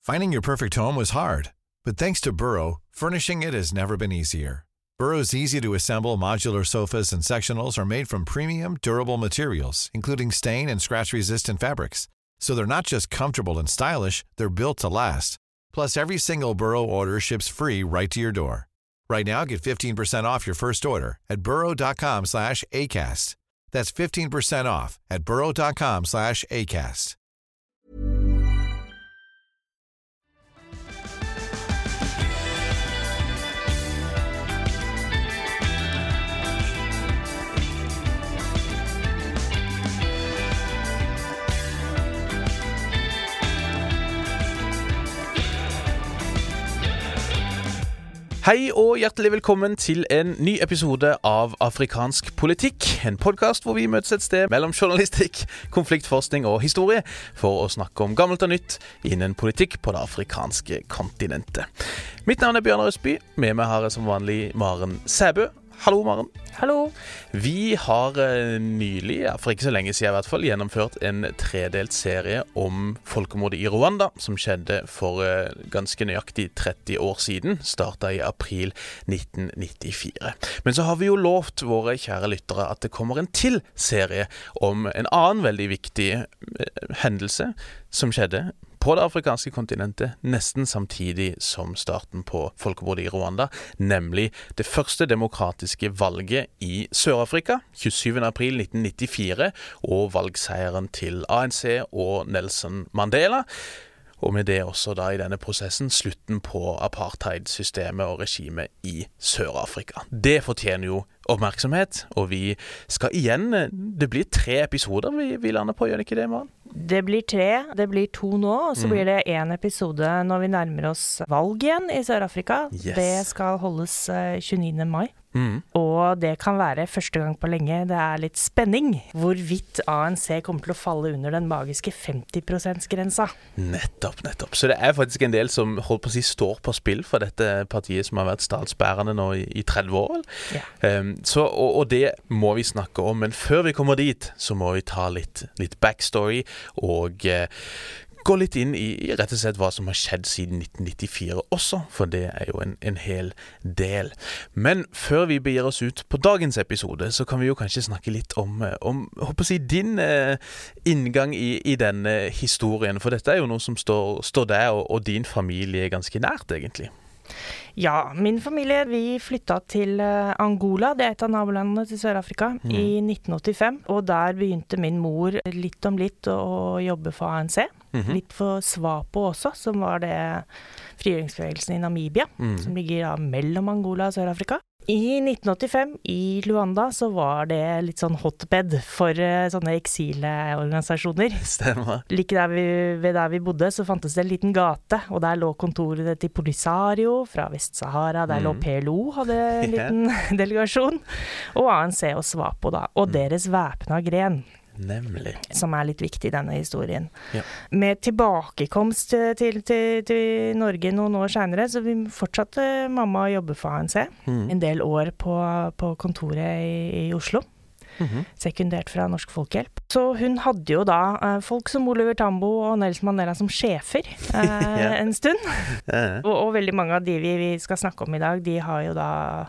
Finding your perfect home was hard, but thanks to Burrow, furnishing it has never been easier. Burrow's easy-to-assemble modular sofas and sectionals are made from premium, durable materials, including stain and scratch-resistant fabrics. So they're not just comfortable and stylish, they're built to last. Plus, every single Burrow order ships free right to your door. Right now, get 15% off your first order at burrow.com/ACAST. That's 15% off at burrow.com/ACAST. Hei og hjertelig velkommen til en ny episode av Afrikansk politikk, en podcast hvor vi møtes et sted mellom journalistikk, konfliktforskning og historie for å snakke om gammelt og nytt innen politikk på det afrikanske kontinentet. Mitt navn er Bjørnar Østby, med meg har jeg som vanlig Maren Sæbø. Hallo Maren. Hallo. Vi har nylig, for ikke så lenge siden i hvert fall, gjennomført en tredelt serie om folkemordet i Rwanda, som skjedde for ganske nøyaktig 30 år siden, startet i april 1994. Men så har vi jo lovt våre kjære lyttere at det kommer en til serie om en annen veldig viktig hendelse som skjedde på det afrikanske kontinentet nesten samtidig som starten på folkemordet i Rwanda, nemlig det første demokratiske valget i Sør-Afrika, 27. april 1994, og valgseieren til ANC og Nelson Mandela. Og med det også da i denne prosessen slutten på apartheid-systemet og regimet i Sør-Afrika. Det fortjener jo oppmerksomhet, og vi skal igjen, det blir 3 episoder vi lander på, gjør det ikke det, Maren? Det blir 3, det blir 2 nå, og så blir det 1 episode når vi nærmer oss valg igjen i Sør-Afrika. Yes. Det skal holdes 29. mai. Og det kan være første gang på lenge. Det er litt spenning hvorvidt ANC kommer til å falle under den magiske 50%-grensa. Nettopp. Så det er faktisk en del som holdt på å si står på spill for dette partiet som har vært statsbærende nå i 30 år. Ja. Og det må vi snakke om, men før vi kommer dit så må vi ta litt backstory og gå litt inn i rett og slett hva som har skjedd siden 1994 også, for det er jo en hel del. Men før vi begir oss ut på dagens episode, så kan vi jo kanskje snakke litt om håper jeg, din inngang i denne historien, for dette er jo noe som står deg og din familie ganske nært egentlig. Ja, min familie, vi flyttet til Angola, det er et av nabolandene til Sør-Afrika, i 1985. Og der begynte min mor litt om litt å jobbe for ANC. Litt for SWAPO også, som var det frigjøringsbevegelsen i Namibia, som ligger da mellom Angola og Sør-Afrika. I 1985 i Luanda så var det litt sånn hotbed for sånne eksilorganisasjoner. Stemmer. Like der vi bodde så fantes det en liten gate, og der lå kontoret til Polisario fra Vest-Sahara, der lå PLO, hadde en liten delegasjon, og ANC og SWAPO da, og deres væpna gren. Nemlig. Som er litt viktig i denne historien. Ja. Med tilbakekomst til Norge noen år senere, så vi fortsatte mamma å jobbe for ANC. En del år på kontoret i Oslo. Sekundert fra Norsk Folkehjelp. Så hun hadde jo da folk som Oliver Tambo og Nelson Mandela som sjefer en stund. Og veldig mange av de vi skal snakke om i dag, de har jo da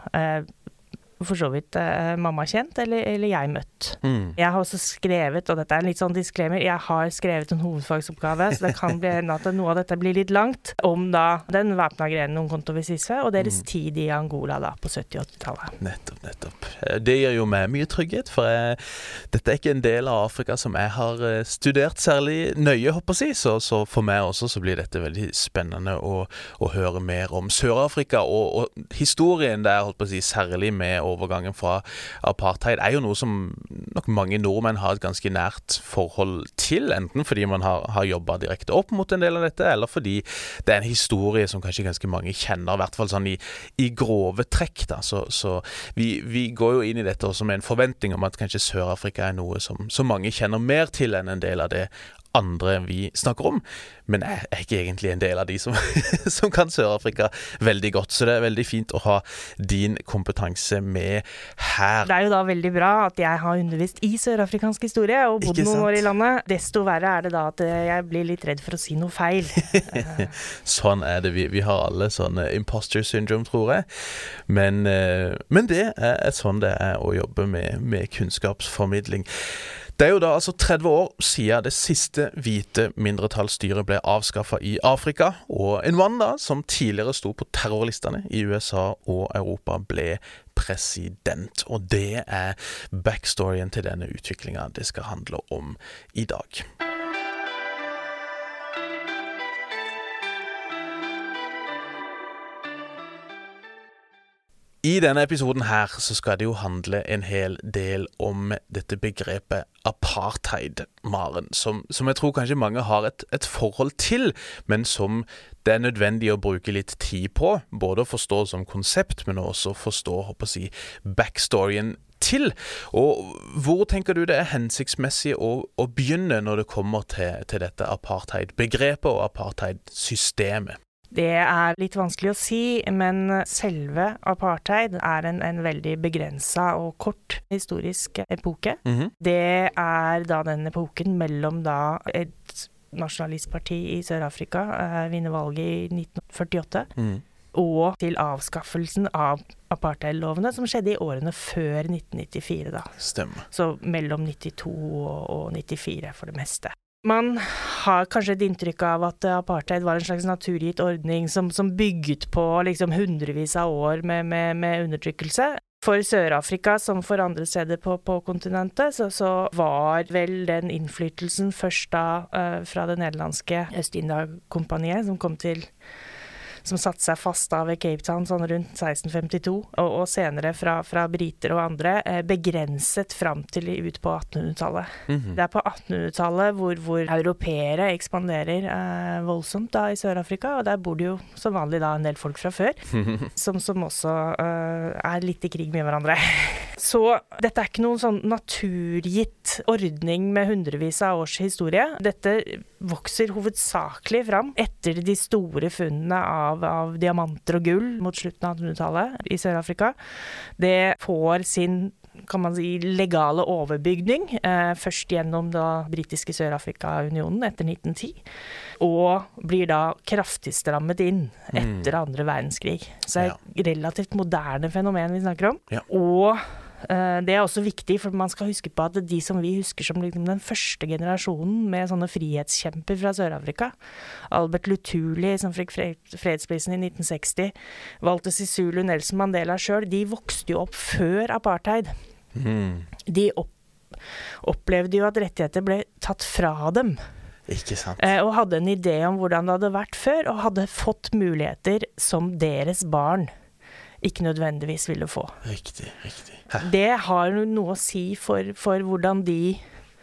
for så vidt mamma kjent, eller jeg møtt. Jeg har også skrevet, og dette er en litt sånn disclaimer, jeg har skrevet en hovedfagsoppgave, så det kan bli at noe av dette blir litt langt, om da den væpna grenen noen konto ved Sisve, og deres tid i Angola da, på 70-80-tallet. Nettopp. Det gir jo meg mye trygghet, for dette er ikke en del av Afrika som jeg har studert særlig nøye, håper jeg, så for meg også så blir dette veldig spennende å høre mer om Sør-Afrika, og historien der, holdt på å si, særlig med overgangen fra apartheid er jo noe som nok mange nordmenn har et ganske nært forhold til, enten fordi man har jobbet direkte opp mot en del av dette, eller fordi det er en historie som kanskje ganske mange kjenner, i hvert fall sånn i grove trekk da, så vi går jo inn i dette også med en forventning om at kanskje Sør-Afrika er noe som mange kjenner mer til enn en del av det andre vi snakker om, men jeg er ikke egentlig en del av de som, som kan Sør-Afrika veldig godt, så det er veldig fint å ha din kompetanse med her. Det er jo da veldig bra at jeg har undervist i sørafrikansk historie og bodd noen år i landet. Desto verre er det da at jeg blir litt redd for å si noe feil. Sånn er det. Vi har alle sånne imposter syndrome, tror jeg. Men det er sånn det er å jobbe med kunnskapsformidling. Det er jo da altså 30 år siden det siste hvite mindretallsstyret ble avskaffet i Afrika, og Rwanda, som tidligere sto på terrorlistene i USA og Europa, ble president. Og det er backstoryen til denne utviklingen det skal handle om i dag. I denne episoden her så skal det jo handle en hel del om dette begrepet apartheid, Maren, som jeg tror kanskje mange har et forhold til, men som det er nødvendig å bruke litt tid på, både å forstå som konsept, men også forstå, håper jeg, backstoryen til. Og hvor tenker du det er hensiktsmessig å begynne når det kommer til dette apartheid-begrepet og apartheid-systemet? Det er litt vanskelig å si, men selve apartheid er en veldig begrenset og kort historisk epoke. Det er da den epoken mellom da et nasjonalistparti i Sør-Afrika vinner valget i 1948, og til avskaffelsen av apartheidlovene som skjedde i årene før 1994 da. Stemmer. Så mellom 92 og 94 for det meste. Man har kanskje et inntrykk av at apartheid var en slags naturgitt ordning som bygget på liksom hundrevis av år med undertrykkelse. For Sør-Afrika, som for andre steder på kontinentet, så var vel den innflytelsen først da fra det nederlandske Øst-India-kompaniet som satte seg fast da ved Cape Town sånn rundt 1652, og senere fra briter og andre, begrenset fram til ut på 1800-tallet. Det er på 1800-tallet hvor europeere ekspanderer voldsomt da i Sør-Afrika, og der bor det jo som vanlig da en del folk fra før, som også er litt i krig med hverandre. Så dette er ikke noen sånn naturgitt ordning med hundrevis av års historie. Dette vokser hovedsakelig fram etter de store funnene av diamanter og gull mot slutten av 1800-tallet i Sør-Afrika. Det får sin, kan man si, legale overbygning, først gjennom da britiske Sør-Afrika-unionen etter 1910, og blir da kraftig strammet inn etter andre verdenskrig. Så det er et relativt moderne fenomen vi snakker om. Ja. Og det er også viktig, for man skal huske på at de som vi husker som liksom den første generasjonen med sånne frihetskjemper fra Sør-Afrika, Albert Luthuli som fikk fredsprisen i 1960, Walter Sisulu, Nelson Mandela selv, de vokste jo opp før apartheid. De opplevde jo at rettigheter ble tatt fra dem. Ikke sant. Og hadde en idé om hvordan det hadde vært før, og hadde fått muligheter som deres barn ikke nødvendigvis ville få. Riktig. Det har noe å si for hvordan de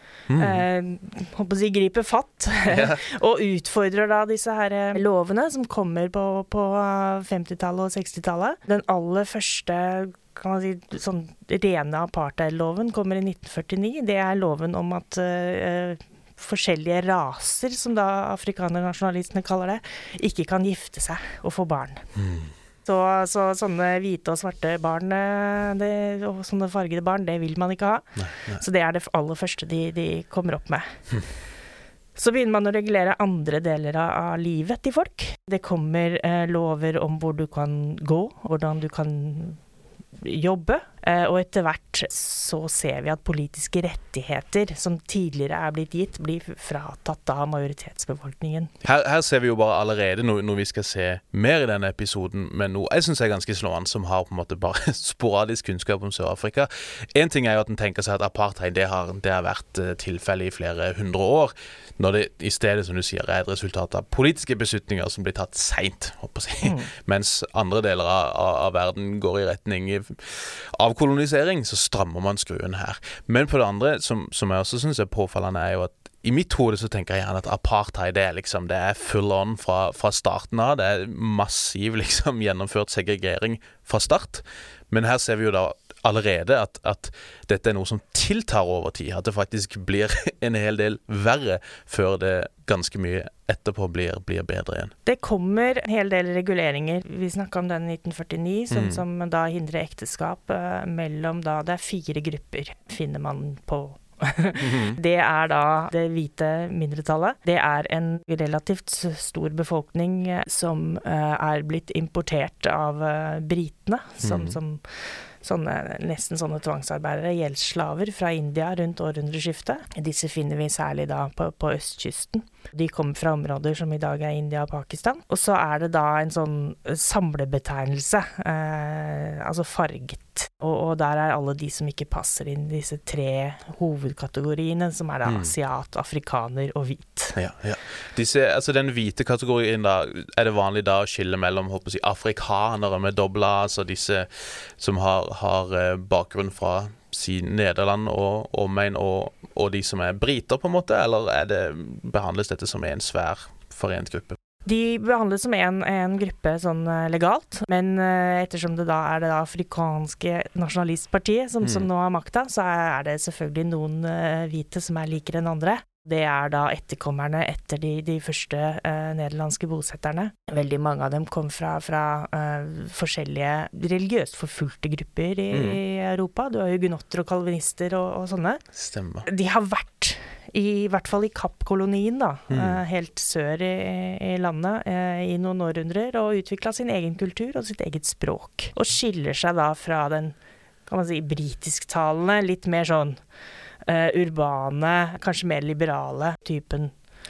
griper fatt og utfordrer da disse her lovene som kommer på 50-tallet og 60-tallet. Den aller første, kan man si, sånn rene apartheidloven kommer i 1949. Det er loven om at forskjellige raser, som da afrikanernasjonalistene kaller det, ikke kan gifte seg og få barn. Så sånne hvite og svarte barn og sånne fargede barn, det vil man ikke ha. Nei. Så det er det aller første de kommer opp med. Så begynner man å regulere andre deler av livet til folk. Det kommer lover om hvor du kan gå, hvordan du kan jobbe, og etter hvert så ser vi at politiske rettigheter som tidligere er blitt gitt, blir fratatt av majoritetsbefolkningen. Her ser vi jo bare allerede når vi skal se mer i denne episoden, men noe jeg synes er ganske slående, som har på en måte bare sporadisk kunnskap om Sør-Afrika. En ting er jo at en tenker seg at apartheid det har vært tilfelle i flere hundre år, når det i stedet, som du sier, er et resultat av politiske beslutninger som blir tatt sent, håper jeg. Mens andre deler av verden går i retning av kolonisering, så strammer man skruen her. Men på det andre, som jeg også synes er påfallende, er jo at i mitt hode så tenker jeg gjerne at apartheid det er full on fra starten av. Det er massiv gjennomført segregering fra start. Men her ser vi jo da allerede at dette noe som tiltar over tid, at det faktisk blir en hel del verre før det ganske mye etterpå blir bedre igjen. Det kommer en hel del reguleringer. Vi snakket om den 1949, som da hindrer ekteskap mellom da, det 4 grupper, finner man på. Det da det hvite mindretallet. Det en relativt stor befolkning som blitt importert av britene, som nesten sånne tvangsarbeidere, gjeldsslaver fra India rundt århundreskiftet. Disse finner vi særlig da på østkysten. De kommer fra områder som i dag India og Pakistan. Og så det da en sånn samlebetegnelse, altså farget. Og der alle de som ikke passer inn i disse 3 hovedkategoriene, som da asiat, afrikaner og hvit. Ja. Altså den hvite kategorien da, det vanlig da å skille mellom, håper jeg å si, afrikanere med dobla, altså disse som har bakgrunn fra Nederland og omegn og de som briter på en måte, eller behandles dette som en svær forent gruppe? De behandles som en gruppe sånn legalt, men ettersom det da det afrikanske nasjonalistpartiet som nå har makta, så det selvfølgelig noen hvite som likere enn andre. Det da etterkommerne etter de første nederlandske bosetterne. Veldig mange av dem kom fra forskjellige religiøst forfulgte grupper i Europa. Du har hugenotter og kalvinister og sånne. Stemmer. De har vært i hvert fall i Kapp-kolonien da, helt sør i landet i noen århundrer, og utviklet sin egen kultur og sitt eget språk. Og skiller seg da fra den, kan man si, britisktalende, litt mer sånn urbane, kanskje mer liberale typen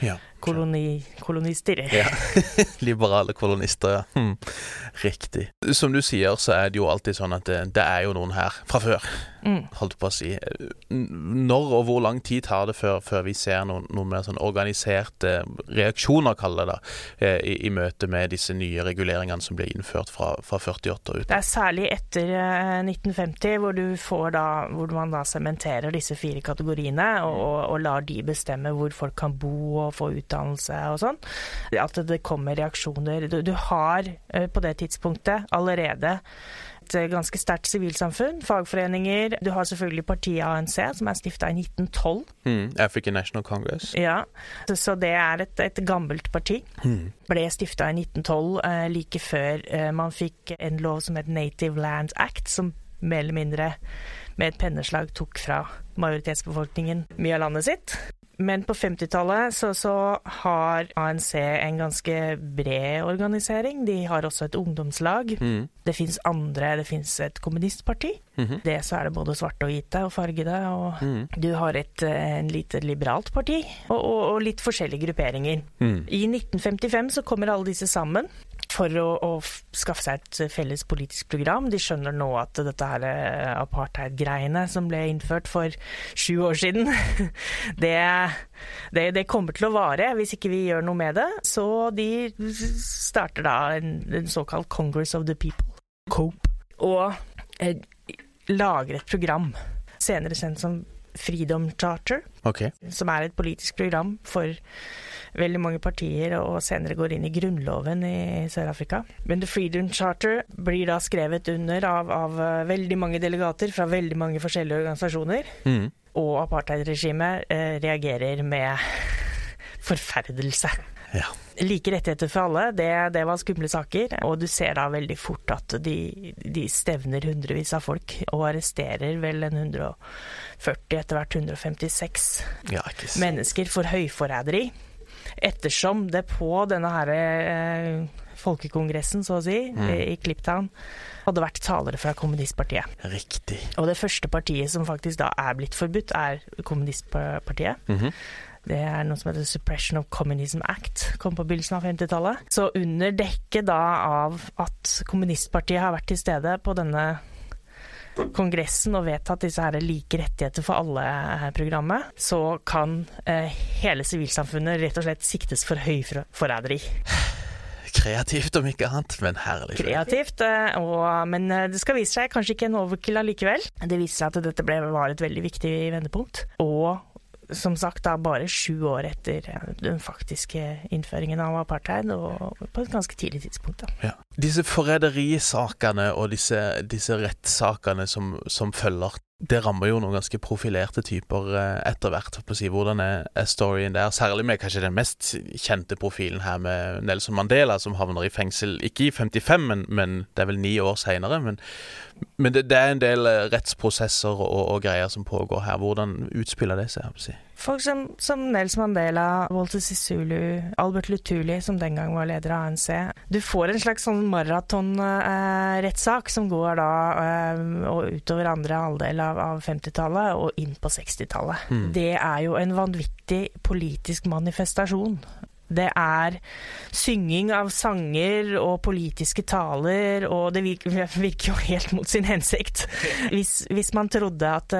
kolonister. Ja, liberale kolonister, ja. Riktig. Som du sier, så det jo alltid sånn at det jo noen her fra før, holdt på å si. Når og hvor lang tid tar det før vi ser noen mer sånn organiserte reaksjoner, kaller det da, i møte med disse nye reguleringene som ble innført fra 48 ut? Det særlig etter 1950, hvor man da sementerer disse 4 kategoriene, og lar de bestemme hvor folk kan bo og få utdannelse og sånn. At det kommer reaksjoner. Du har på det tidspunktet allerede et ganske sterkt sivilsamfunn, fagforeninger. Du har selvfølgelig partiet ANC, som stiftet i 1912. African National Congress. Ja, så det et gammelt parti. Ble stiftet i 1912, like før man fikk en lov som het Native Land Act, som mer eller mindre med et penneslag tok fra majoritetsbefolkningen mye av landet sitt. Men på 50-tallet så har ANC en ganske bred organisering. De har også et ungdomslag. Det finnes et kommunistparti. Det så det både svarte og hvite og fargede. Og du har en lite liberalt parti, og litt forskjellige grupperinger. I 1955 så kommer alle disse sammen for å skaffe seg et felles politisk program. De skjønner nå at dette her apartheid-greiene som ble innført for 7 år siden, det kommer til å vare hvis ikke vi gjør noe med det. Så de starter da en såkalt Congress of the People, COPE, og lager et program, senere sendt som Freedom Charter, som et politisk program for veldig mange partier, og senere går inn i grunnloven i Sør-Afrika. Men The Freedom Charter blir da skrevet under av veldig mange delegater fra veldig mange forskjellige organisasjoner, og apartheidregimet reagerer med forferdelse. Ja. Like rettigheter for alle, det var skumle saker, og du ser da veldig fort at de stevner hundrevis av folk, og arresterer vel 140, etter hvert 156 mennesker for høyforræderi. Ettersom det på denne her folkekongressen, så å si, i Kliptown, hadde vært talere fra kommunistpartiet. Riktig. Og det første partiet som faktisk da blitt forbudt, kommunistpartiet. Det noe som heter Suppression of Communism Act, kom på begynnelsen av 50-tallet. Så under dekket da av at kommunistpartiet har vært til stede på denne kongressen og vedtatt disse her like rettigheter for alle programmet, så kan hele sivilsamfunnet rett og slett siktes for høyforræderi. Kreativt om ikke annet, men herlig. Kreativt, men det skal vise seg kanskje ikke en overkill allikevel. Det viser seg at dette var et veldig viktig vendepunkt, og som sagt da bare 7 år etter den faktiske innføringen av apartheid, og på et ganske tidlig tidspunkt da. Ja. Disse forræderisakene og disse rettssakene som følger, det rammer jo noen ganske profilerte typer etter hvert, på å si. Hvordan er storyen der? Særlig med kanskje den mest kjente profilen her med Nelson Mandela, som havner i fengsel, ikke i 55, men det er vel 9 år senere. Men det er en del rettsprosesser og greier som pågår her. Hvordan utspiller det seg, på å si? Folk som Nelson Mandela, Walter Sisulu, Albert Luthuli, som den gang var leder av ANC. Du får en slags sånn maraton-rettssak som går da og utover andre halvdel av 50-tallet og inn på 60-tallet. Det er jo en vanvittig politisk manifestasjon. Det er synging av sanger og politiske taler, og det virker jo helt mot sin hensikt. Hvis man trodde at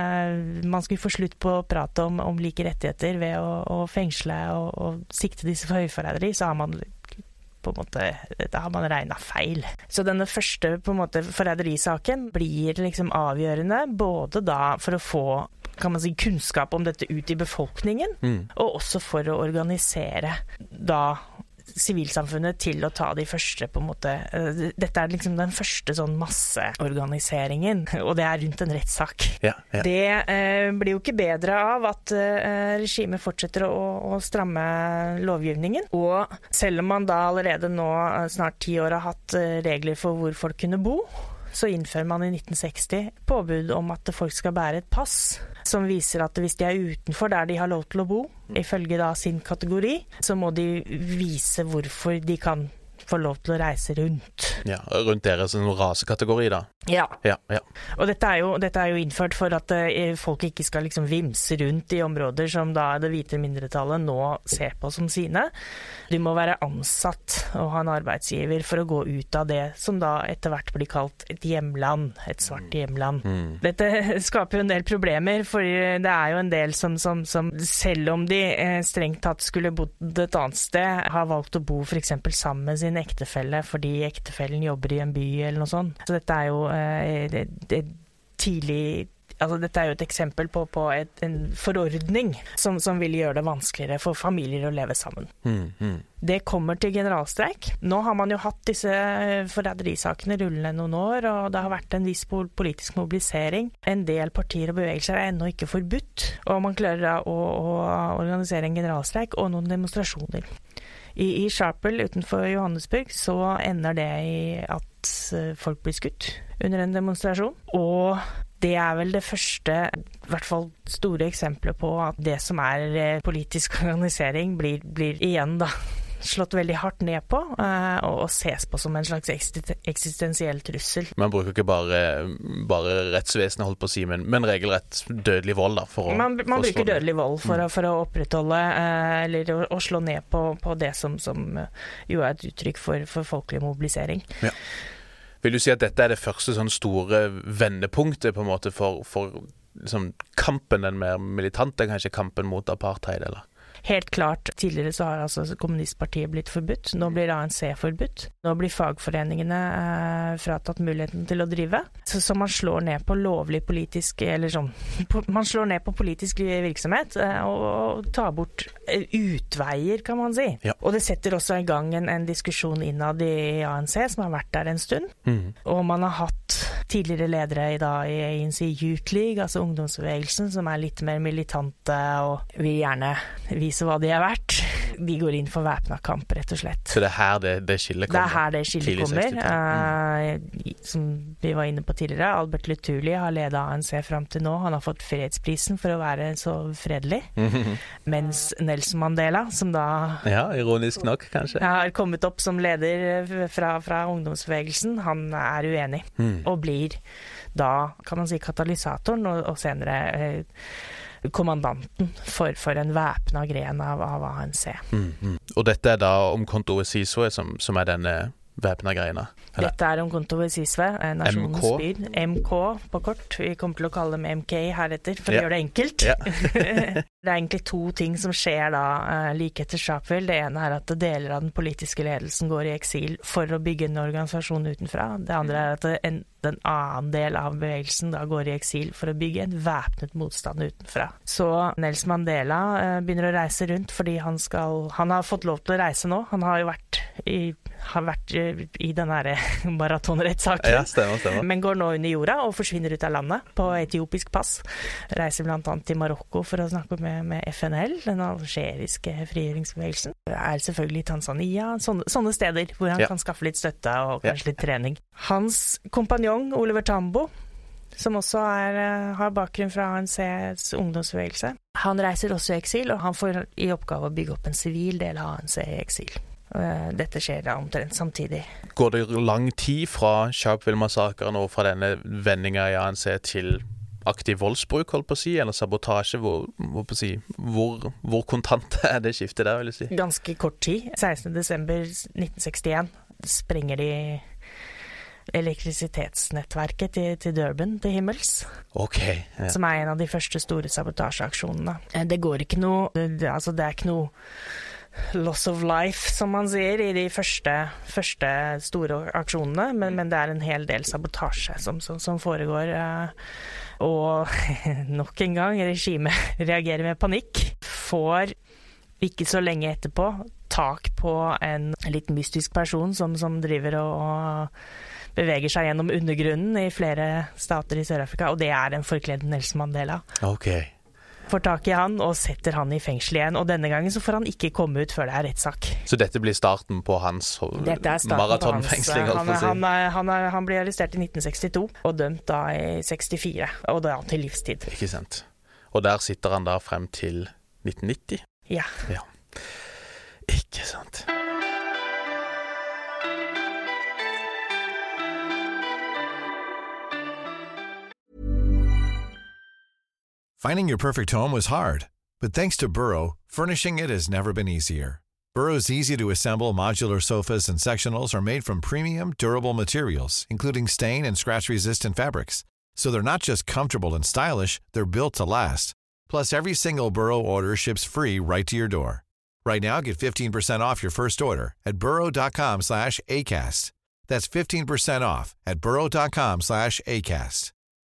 man skulle få slutt på å prate om like rettigheter ved å fengsle og sikte disse for høyforræderi, så har man på en måte, da har man regnet feil. Så denne første på en måte forræderisaken blir liksom avgjørende, både da for å få, kan man si, kunnskap om dette ut i befolkningen, og også for å organisere da sivilsamfunnet til å ta de første på en måte, dette er liksom den første sånn masseorganiseringen, og det er rundt en rettssak. Ja. Det blir jo ikke bedre av at regimet fortsetter å stramme lovgivningen, og selv om man da allerede nå snart 10 år har hatt regler for hvor folk kunne bo, så innfører man i 1960 påbud om at folk skal bære et pass som viser at hvis de er utenfor der de har lov til å bo, ifølge da sin kategori, så må de vise hvorfor de kan få lov til å reise rundt. Ja, rundt deres rasekategori da. Ja. Ja. Og dette er jo innført for at folk ikke skal liksom vimse rundt i områder som da det hvite mindretallet nå ser på som sine. De må være ansatt og ha en arbeidsgiver for å gå ut av det som da etter hvert blir kalt et hjemland, et svart hjemland. Dette skaper jo en del problemer, for det er jo en del som selv om de strengt tatt skulle bodd et annet sted, har valgt å bo for eksempel sammen med sin ektefelle fordi ektefellen jobber i en by eller noe sånt. Så dette er jo dette er jo et eksempel på en forordning som vil gjøre det vanskeligere for familier å leve sammen. Det kommer til generalstreik. Nå har man jo hatt disse forræderisakene rullende noen år, og det har vært en viss politisk mobilisering. En del partier og bevegelser er ennå ikke forbudt, og man klarer å organisere en generalstreik og noen demonstrasjoner. I Sharpeville utenfor Johannesburg så ender det i at folk blir skutt under en demonstrasjon, og det er vel det første, i hvert fall store eksempler på at det som er politisk organisering blir igjen da slått veldig hardt ned på og ses på som en slags eksistensiell trussel. Man bruker ikke bare rettsvesenet, holdt på å si, men regelrett dødelig vold da. Man bruker dødelig vold for å opprettholde eller å slå ned på det som jo er et uttrykk for folkelig mobilisering. Ja. Vil du si at dette er det første sånn store vendepunktet på en måte for liksom, kampen, den mer militante, kanskje kampen mot apartheid, eller? Helt klart. Tidligere så har altså kommunistpartiet blitt forbudt. Nå blir ANC forbudt. Nå blir fagforeningene fratatt muligheten til å drive. Så man slår ned på lovlig politisk, eller sånn, man slår ned på politisk virksomhet og tar bort utveier, kan man si. Ja. Og det setter også i gang en diskusjon innad i ANC, som har vært der en stund. Og man har hatt tidligere ledere i ANC Youth League, altså ungdomsbevegelsen, som er litt mer militante og vil gjerne vise hva de er verdt. De går inn for væpnet kamp, rett og slett. Så det er her det skillet kommer? Det er her det skillet kommer. Som vi var inne på tidligere, Albert Luthuli har ledet ANC frem til nå. Han har fått fredsprisen for å være så fredelig. Mens Nelson Mandela, som da... Ja, ironisk nok, kanskje. Har kommet opp som leder fra ungdomsbevegelsen. Han er uenig, og blir da, kan man si, katalysatoren, og senere... kommandanten for en væpnet gren av ANC. Og dette er da Umkhonto we Sizwe som er denne væpnet grena? Eller? Dette er Umkhonto we Sizwe, nasjonens spyd. MK på kort. Vi kommer til å kalle dem MK heretter, for å gjøre det enkelt. Det egentlig 2 ting som skjer da like etter Sharpeville. Det ene at deler av den politiske ledelsen går i eksil for å bygge en organisasjon utenfra. Det andre at den annen del av bevegelsen da går i eksil for å bygge en væpnet motstand utenfra. Så Nelson Mandela begynner å reise rundt fordi han har fått lov til å reise nå. Han har jo vært i den her maratonrettssaken. Ja, stemmer. Men går nå under jorda og forsvinner ut av landet på etiopisk pass. Reiser blant annet til Marokko for å snakke med FNL, den algeriske frigjøringsbevegelsen. Selvfølgelig i Tanzania, sånne steder hvor han kan skaffe litt støtte og kanskje litt trening. Hans kompanjong, Oliver Tambo, som også har bakgrunn fra ANCs ungdomsbevegelse, han reiser også i eksil, og han får i oppgave å bygge opp en sivil del av ANC i eksil. Dette skjer omtrent samtidig. Går det lang tid fra Sharpeville-massakren og fra denne vendingen i ANC til aktiv voldsbruk, holdt på å si, eller sabotasje? Hvor kontant det skiftet der, vil jeg si? Ganske kort tid. 16. desember 1961 sprenger de elektrisitetsnettverket til Durban til himmels. Okay, ja. Som en av de første store sabotasjeaksjonene. Det går ikke noe, det er ikke noe loss of life, som man sier, i de første store aksjonene, men det en hel del sabotasje som foregår, og nok en gang regimet reagerer med panikk, får ikke så lenge etterpå tak på en litt mystisk person som driver og beveger seg gjennom undergrunnen i flere stater i Sør-Afrika, og det en forkledd Nelson Mandela. Okay. Får tak i han og setter han i fengsel igjen, og denne gangen så får han ikke komme ut før det rettssak. Så dette blir starten på hans maratonfengsling? Han ble arrestert i 1962 og dømt da i 64, og da til livstid. Ikke sant. Og der sitter han da frem til 1990? Ja. Ikke sant. Finding your perfect home was hard, but thanks to Burrow, furnishing it has never been easier. Burrow's easy-to-assemble modular sofas and sectionals are made from premium, durable materials, including stain and scratch-resistant fabrics. So they're not just comfortable and stylish, they're built to last. Plus, every single Burrow order ships free right to your door. Right now, get 15% off your first order at burrow.com/ACAST. That's 15% off at burrow.com/ACAST.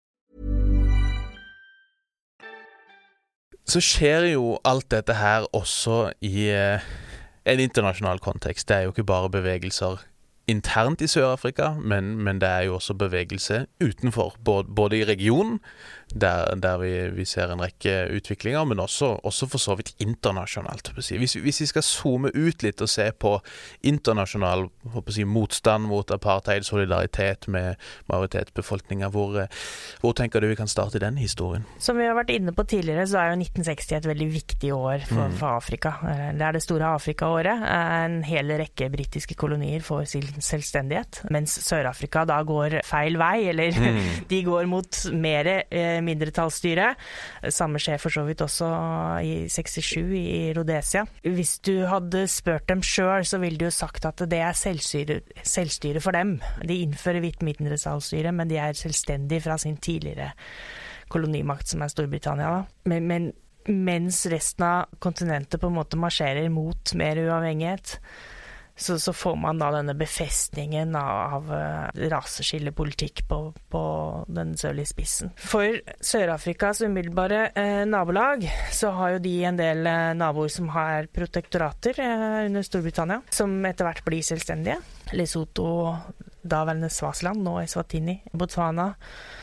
Så skjer jo alt dette her også i en internasjonal kontekst. Det jo ikke bare bevegelser internt i Sør-Afrika, men det jo også bevegelse utenfor, både i regionen, der vi ser en rekke utviklinger, men også for så vidt internasjonalt. Hvis vi skal zoome ut litt og se på internasjonal motstand mot apartheid, solidaritet med majoritetsbefolkningen, hvor tenker du vi kan starte den historien? Som vi har vært inne på tidligere, så jo 1960 et veldig viktig år for Afrika. Det det store Afrika-året. En hel rekke britiske kolonier får sin selvstendighet, mens Sør-Afrika da går feil vei, eller de går mot mer mindretallsstyre. Samme skjer for så vidt også i 67 i Rhodesia. Hvis du hadde spurt dem selv, så ville de jo sagt at det selvstyre for dem. De innfører hvitt mindretallsstyre, men de selvstendige fra sin tidligere kolonimakt, som Storbritannia. Da. Men mens resten av kontinentet på en måte marsjerer mot mer uavhengighet, så får man da denne befestningen av raseskillepolitikk på den sørlige spissen. For Sør-Afrikas umiddelbare nabolag, så har jo de en del naboer som har protektorater under Storbritannia, som etter hvert blir selvstendige. Lesotho, daværende Swaziland, nå Eswatini, Botswana.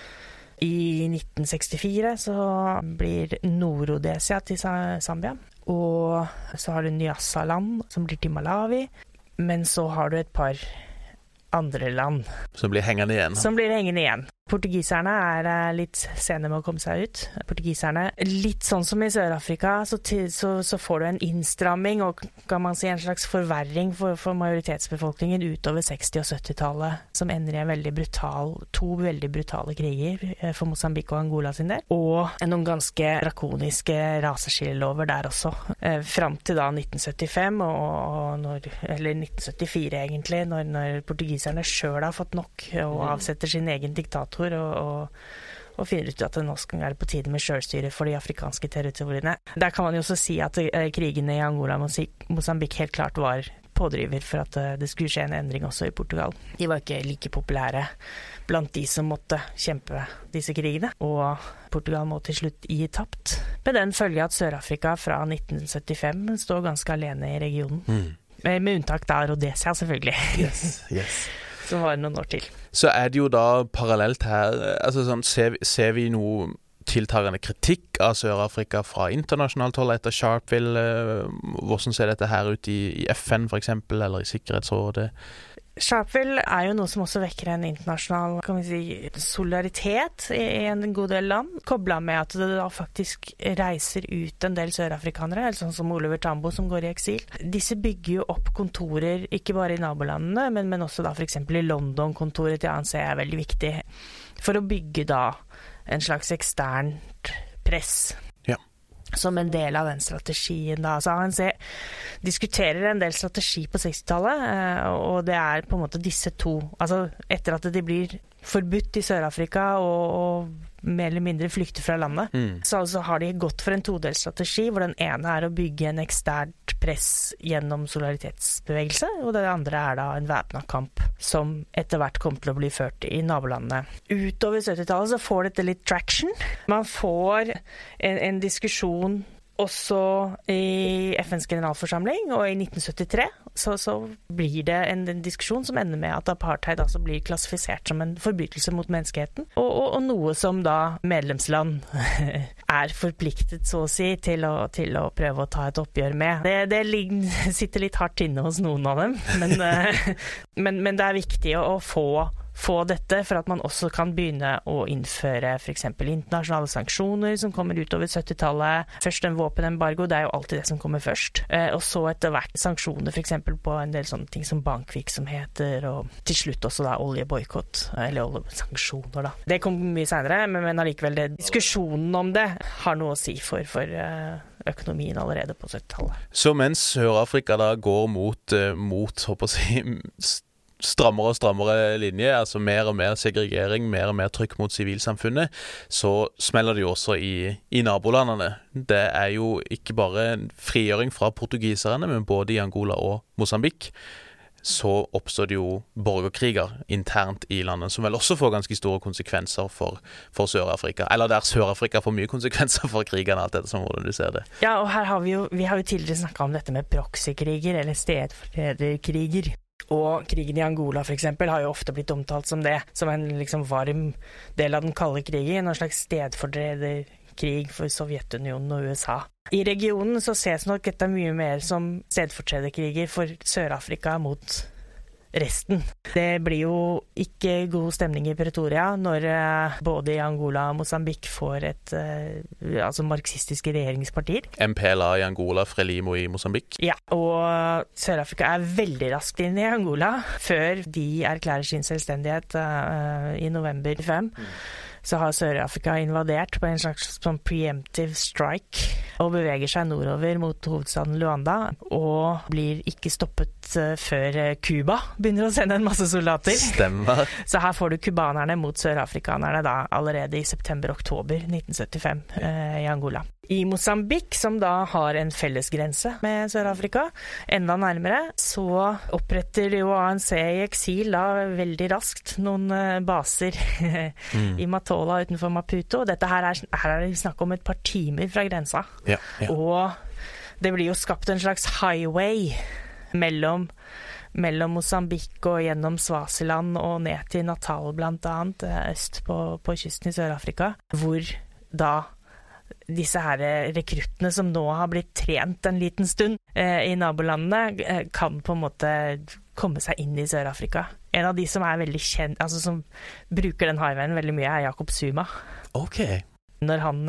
I 1964 så blir Nord-Rhodesia til Zambia, og så har du Nyasaland som blir til Malawi. Men så har du et par andre land. Som blir hengende igjen. Portugiserne litt sene med å komme seg ut. Portugiserne, litt sånn som i Sør-Afrika, så får du en innstramming og kan man si en slags forverring for majoritetsbefolkningen utover 60- og 70-tallet, som ender i to veldig brutale kriger for Mosambik og Angola sin del, og noen ganske drakoniske raseskillelover der også. Fram til da 1975, eller 1974 egentlig, når portugiserne selv har fått nok og avsetter sin egen diktator og og finner ut at det nå skal være på tide med selvstyre for de afrikanske territoriene. Der kan man jo også si at krigene i Angola og Mosambik helt klart var pådriver for at det skulle skje en endring også i Portugal. De var ikke like populære blant de som måtte kjempe disse krigene, og Portugal må til slutt gi tapt. Med den følge at Sør-Afrika fra 1975 står ganske alene i regionen. Med unntak da Rhodesia, selvfølgelig. Yes. Som var noen år til. Så det jo da parallelt her, altså sånn, ser vi noe tiltagende kritikk av Sør-Afrika fra internasjonalt hold etter Sharpeville? Hvordan ser dette her ut i FN for eksempel, eller i Sikkerhetsrådet? Sharpeville jo noe som også vekker en internasjonal, kan vi si, solidaritet i en god del land, koblet med at det da faktisk reiser ut en del sørafrikanere, sånn som Oliver Tambo som går i eksil. Disse bygger jo opp kontorer, ikke bare i nabolandene, men også da for eksempel i London. Kontoret til ANC veldig viktig, for å bygge da en slags eksternt press. Som en del av den strategien da. Så ANC diskuterer en del strategi på 60-tallet, og det på en måte disse to, altså etter at de blir forbudt i Sør-Afrika og mer eller mindre flykter fra landet, så har de gått for en todelsstrategi, hvor den ene å bygge en eksternt press gjennom solidaritetsbevegelse, og det andre da en væpnet kamp, som etter hvert kommer til å bli ført i nabolandene. Utover 70-tallet så får dette litt traction. Man får en diskusjon også i FNs generalforsamling, og i 1973 så blir det en diskusjon som ender med at apartheid altså blir klassifisert som en forbrytelse mot menneskeheten, og noe som da medlemsland forpliktet, så å si, til å prøve å ta et oppgjør med. Det sitter litt hardt inne hos noen av dem, men det viktig å få dette for at man også kan begynne å innføre for eksempel internasjonale sanksjoner som kommer utover 70-tallet. Først en våpenembargo, det jo alltid det som kommer først. Og så etter hvert sanksjoner for eksempel på en del sånne ting som bankvirksomheter, og til slutt også da oljeboykott, eller oljesanksjoner da. Det kommer mye senere, men allikevel diskusjonen om det har noe å si for økonomien allerede på 70-tallet. Så mens Sør-Afrika da går mot håper jeg, strammere og strammere linje, altså mer og mer segregering, mer og mer trykk mot sivilsamfunnet, så smeller det jo også i nabolandene. Det jo ikke bare en frigjøring fra portugiserne, men både i Angola og Mosambik, så oppstår det jo borgerkriger internt i landet, som vel også får ganske store konsekvenser for Sør-Afrika. Eller der Sør-Afrika får mye konsekvenser for krigene, alt dette som hvordan du ser det. Ja, og her har vi har jo tidligere snakket om dette med proxykriger, eller stedfortrederkriger. Og krigen i Angola for eksempel har jo ofte blitt omtalt som det, som en liksom varm del av den kalde krigen, en slags stedfortrederkrig for Sovjetunionen og USA. I regionen så ses nok dette mye mer som stedfortrederkriger for Sør-Afrika mot resten. Det blir jo ikke god stemning i Pretoria når både i Angola og Mosambik får altså marxistiske regjeringspartier. MPLA i Angola, Frelimo i Mosambik. Ja, og Sør-Afrika veldig raskt inn i Angola før de erklærer sin selvstendighet i november 5. Så har Sør-Afrika invadert på en slags sånn preemptive strike og beveger seg nordover mot hovedstaden Luanda, og blir ikke stoppet før Cuba begynner å sende en masse soldater. Stemmer. Så her får du kubanerne mot sørafrikanerne da allerede i september-oktober 1975 i Angola. I Mosambik, som da har en fellesgrense med Sør-Afrika, enda nærmere, så oppretter jo ANC i eksil da veldig raskt noen baser i Matola utenfor Maputo. Dette her det snakk om et par timer fra grensa. Ja. Og det blir jo skapt en slags highway mellom Mosambik og gjennom Swaziland og ned til Natal blant annet, øst på kysten i Sør-Afrika, hvor da disse her rekruttene som nå har blitt trent en liten stund i nabolandene, kan på en måte komme seg inn i Sør-Afrika. En av de som veldig kjent, altså som bruker den highwayen veldig mye, Jacob Zuma. Ok. Når han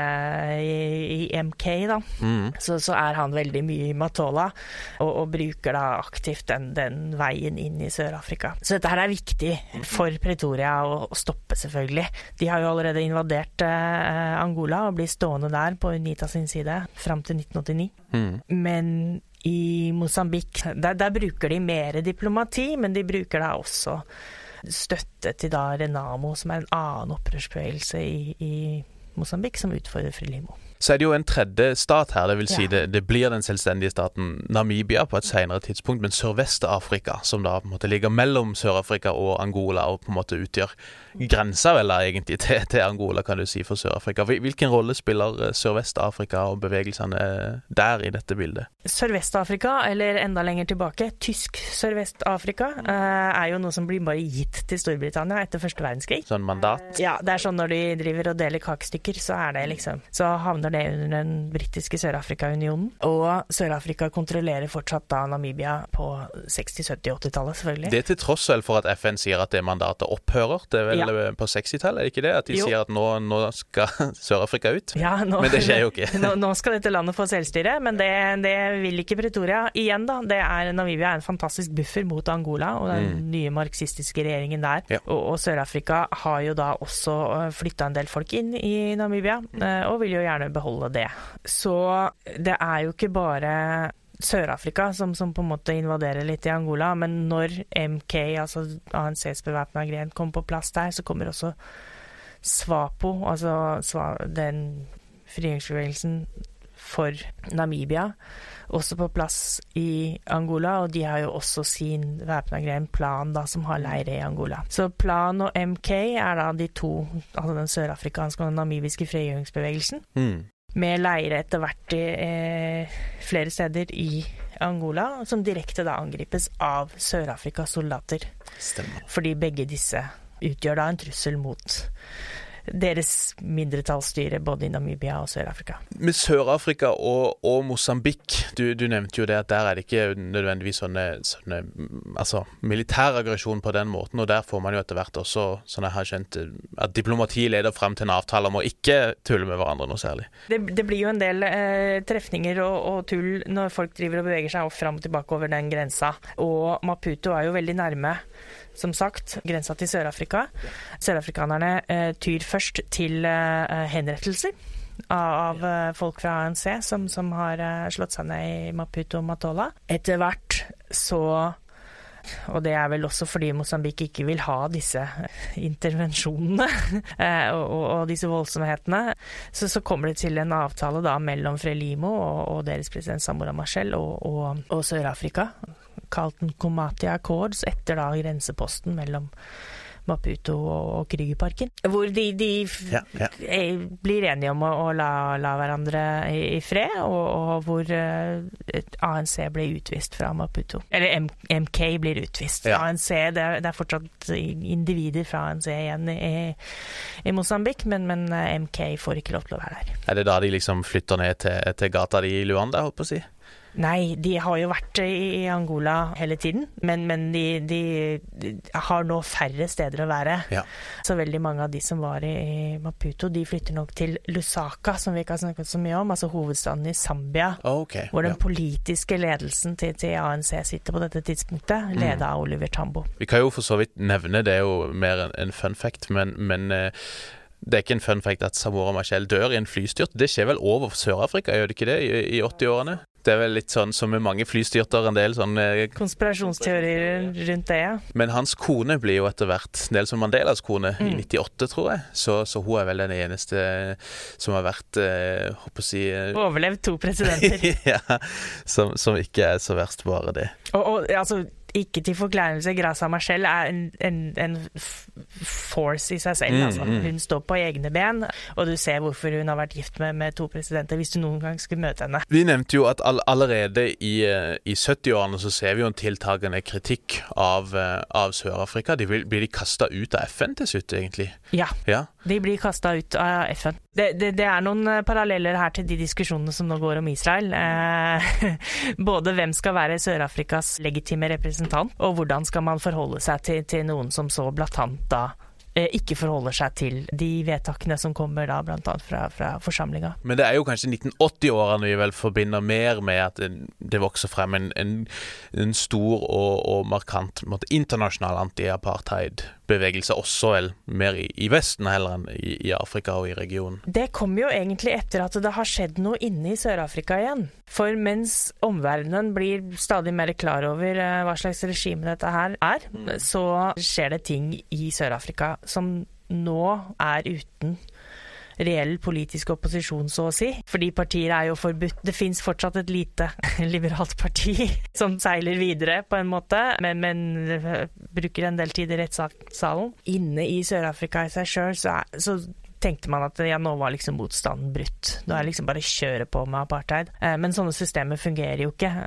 i MK da, så han veldig mye i Matola, og bruker da aktivt den veien inn i Sør-Afrika. Så dette her viktig for Pretoria å stoppe, selvfølgelig. De har jo allerede invadert Angola og blir stående der på UNITA sin side frem til 1989. Men i Mosambik, der bruker de mer diplomati, men de bruker da også støtte til da Renamo, som en annen opprørsbevegelse i Mosambik, som utfordrer Frelimo. Så det jo en tredje stat her, det vil si det blir den selvstendige staten Namibia på et senere tidspunkt, men Sørvest-Afrika, som da på en måte ligger mellom Sør-Afrika og Angola, og på en måte utgjør grensa vel da egentlig til Angola, kan du si, for Sør-Afrika. Hvilken rolle spiller Sørvest-Afrika og bevegelsene der i dette bildet? Sørvest-Afrika, eller enda lenger tilbake, tysk Sørvest-Afrika, jo noe som blir bare gitt til Storbritannia etter første verdenskrig. Sånn mandat? Ja, det sånn når de driver og deler kakestykker, så det liksom, så havner det under den britiske Sør-Afrika-unionen. Og Sør-Afrika kontrollerer fortsatt da Namibia på 60-, 70-, 80-tallet, selvfølgelig. Det til tross for at FN sier at det mandatet opphører, det vel på 60-tallet, er det ikke det? At de sier at nå skal Sør-Afrika ut? Ja, men det skjer jo ikke. nå skal dette landet få selvstyre, men det vil ikke Pretoria igjen da. Namibia en fantastisk buffer mot Angola og den nye marxistiske regjeringen der. Ja. Og Sør-Afrika har jo da også flyttet en del folk inn i Namibia, og vil jo gjerne beholde det. Så det jo ikke bare Sør-Afrika som på en måte invaderer litt i Angola, men når MK, altså ANCs bevæpnede gren, kom på plass der, så kommer også SWAPO, altså den frigjøringsbevegelsen for Namibia, også på plass i Angola, og de har jo også sin væpnede gren Plan da, som har leire i Angola. Så Plan og MK da de to, altså den sørafrikanske og den namibiske frigjøringsbevegelsen, med leire etter hvert flere steder i Angola, som direkte da angripes av Sør-Afrikas soldater. Stemmer. Fordi begge disse utgjør da en trussel mot deres mindretallsstyre både i Namibia og Sør-Afrika. Med Sør-Afrika og Mosambik, du nevnte jo det at der det ikke nødvendigvis sånne altså militær aggresjon på den måten, og der får man jo etter hvert også, sånn jeg har skjønt, at diplomati leder frem til en avtale om å ikke tulle med hverandre noe særlig. Det blir jo en del trefninger og tull når folk driver og beveger seg frem og tilbake over den grensa, og Maputo jo veldig nærme, som sagt, grensa til Sør-Afrika. Sørafrikanerne tyr først til henrettelser av folk fra ANC som har slått seg ned i Maputo og Matola. Etter hvert så, og det vel også fordi Mosambik ikke vil ha disse intervensjonene og disse voldsomhetene, så kommer det til en avtale da mellom Frelimo og deres president Samora Machel og Sør-Afrika, kalt den Komati Accords, etter da grenseposten mellom Maputo og Krugerparken, hvor de blir enige om å la hverandre i fred, og hvor ANC ble utvist fra Maputo. Eller MK blir utvist. Ja. ANC, det fortsatt individer fra ANC igjen i Mosambik, men MK får ikke lov til å være der. Det da de liksom flytter ned til gata i Luanda, håper jeg å si? Nei, de har jo vært i Angola hele tiden, men de har nå færre steder å være. Ja. Så veldig mange av de som var i Maputo, de flytter nok til Lusaka, som vi ikke har snakket så mye om, altså hovedstaden i Zambia, hvor den politiske ledelsen til ANC sitter på dette tidspunktet, ledet av Oliver Tambo. Vi kan jo for så vidt nevne, det jo mer en fun fact, men det ikke en fun fact at Samora Machel dør i en flystyrt. Det skjer vel over Sør-Afrika, gjør det ikke det, i 80-årene? Det vel litt sånn som med mange flystyrter, en del sånn konspirasjonsteorier rundt det, ja. Men hans kone blir jo etter hvert Nelson Mandelas kone i 98, tror jeg. Så hun vel den eneste som har vært, håper å si overlevd 2 presidenter. Ja, som ikke så verst bare det. Og altså ikke til forkleinelse, Graça Machel en force i seg selv. Altså. Hun står på egne ben, og du ser hvorfor hun har vært gift med 2 presidenter, hvis du noen gang skulle møte henne. Vi nevnte jo at allerede i 70-årene så ser vi jo en tiltagende kritikk av Sør-Afrika. Blir de kastet ut av FN til slutt, egentlig? Ja. De blir kastet ut av FN. Det noen paralleller her til de diskusjonene som nå går om Israel. Både hvem skal være Sør-Afrikas legitime representant, og hvordan skal man forholde seg til noen som så blatant da ikke forholder seg til de vedtakene som kommer da blant annet fra forsamlinga. Men det jo kanskje 1980-årene vi vel forbinder mer med at det vokser frem en stor og markant internasjonal anti-apartheid-bevegelse, også vel mer i Vesten heller enn i Afrika og i regionen. Det kommer jo egentlig etter at det har skjedd noe inne i Sør-Afrika igjen. For mens omverdenen blir stadig mer klar over hva slags regime dette her så skjer det ting i Sør-Afrika som nå uten reell politisk opposisjon, så å si. Fordi partier jo forbudt. Det finnes fortsatt et lite liberalt parti som seiler videre på en måte, men bruker en del tid i rettssalen. Inne i Sør-Afrika i seg selv, så tenkte man at nå var liksom motstanden brutt. Da liksom bare kjøre på med apartheid. Men sånne systemer fungerer jo ikke.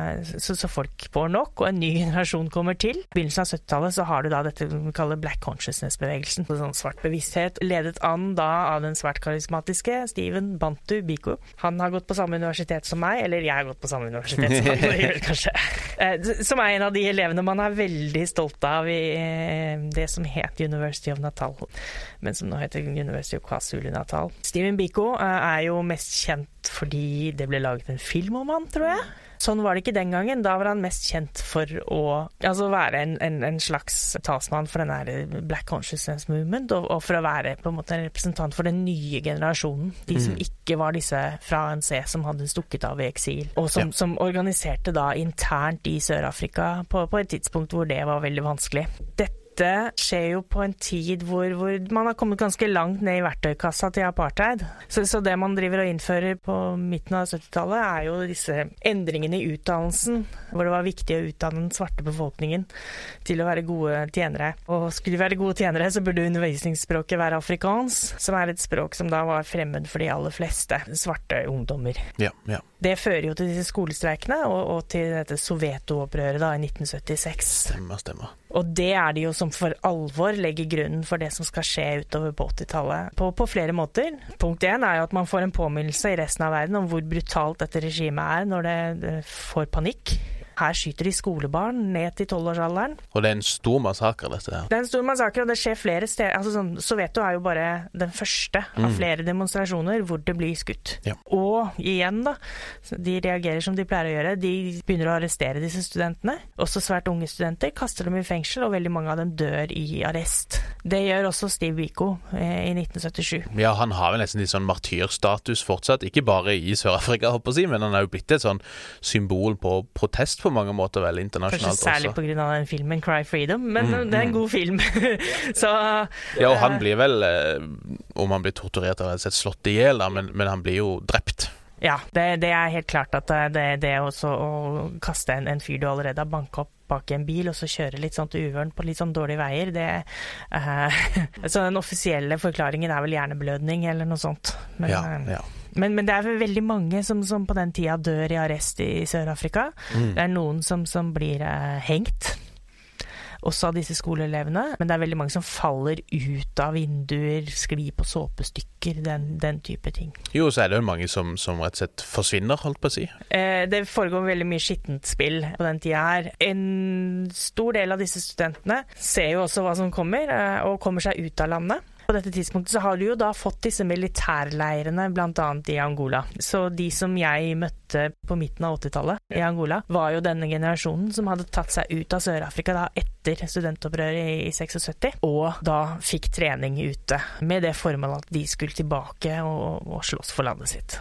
Så folk får nok, og en ny generasjon kommer til. I begynnelsen av 70-tallet så har du da dette vi kaller Black Consciousness-bevegelsen. Sånn svart bevissthet, ledet an da av den svært karismatiske Stephen Bantu Biko. Han har gått på samme universitet som meg, eller jeg har gått på samme universitet som han, kanskje. Som en av de elevene man veldig stolt av i det som het University of Natal, men som nå heter University of KwaZulu-Natal. Stephen Biko jo mest kjent fordi det ble laget en film om han, tror jeg. Sånn var det ikke den gangen. Da var han mest kjent for å være en slags talsmann for den her Black Consciousness Movement, og for å være på en måte en representant for den nye generasjonen. De som ikke var disse fra ANC som hadde stukket av i eksil, og som organiserte da internt i Sør-Afrika på et tidspunkt hvor det var veldig vanskelig. Dette skjer jo på en tid hvor man har kommet ganske langt ned i verktøykassa til apartheid. Så det man driver og innfører på midten av 70-tallet jo disse endringene i utdannelsen, hvor det var viktig å utdanne den svarte befolkningen til å være gode tjenere. Og skulle de være gode tjenere, så burde undervisningsspråket være afrikans, som et språk som da var fremmed for de aller fleste svarte ungdommer. Ja. Det fører jo til disse skolestreikene, og til dette Soweto-opprøret da i 1976. Stemmer. Og det det jo som for alvor legger grunnen for det som skal skje utover på 80-tallet. På flere måter. Punkt 1 jo at man får en påminnelse i resten av verden om hvor brutalt dette regimet når det får panikk. Her skyter de skolebarn ned til 12-årsalderen. Og det en stor massaker, dette her. Det en stor massaker, og det skjer flere steder. Soweto jo bare den første av flere demonstrasjoner hvor det blir skutt. Ja. Og igjen da, de reagerer som de pleier å gjøre. De begynner å arrestere disse studentene. Også svært unge studenter, kaster dem i fengsel, og veldig mange av dem dør i arrest. Det gjør også Steve Biko i 1977. Ja, han har vel nesten litt sånn martyrstatus fortsatt, ikke bare i Sør-Afrika, håper jeg, men han jo blitt et sånn symbol på protest på mange måter vel internasjonalt også. Kanskje særlig på grunn av den filmen Cry Freedom, men det en god film. Så, ja, og han blir vel, om han blir torturert eller sett slått i hjel, men han blir jo drept. Ja, det helt klart at det også å kaste en fyr du allerede har banket opp bak en bil, og så kjøre litt sånn til uvørn på litt sånn dårlige veier, så den offisielle forklaringen vel hjerneblødning eller noe sånt. Men, ja. Men det veldig mange som på den tida dør i arrest i Sør-Afrika. Det noen som blir hengt, også av disse skoleelevene. Men det veldig mange som faller ut av vinduer, sklir på såpestykker, den type ting. Jo, så det jo mange som rett og slett forsvinner, holdt på å si. Det foregår veldig mye skittent spill på den tida her. En stor del av disse studentene ser jo også hva som kommer, og kommer seg ut av landet. På dette tidspunktet så har du jo da fått disse militærleirene, blant annet i Angola. Så de som jeg møtte på midten av 80-tallet i Angola, var jo denne generasjonen som hadde tatt seg ut av Sør-Afrika da etter studentopprøret i 76, og da fikk trening ute, med det formålet at de skulle tilbake og slåss for landet sitt.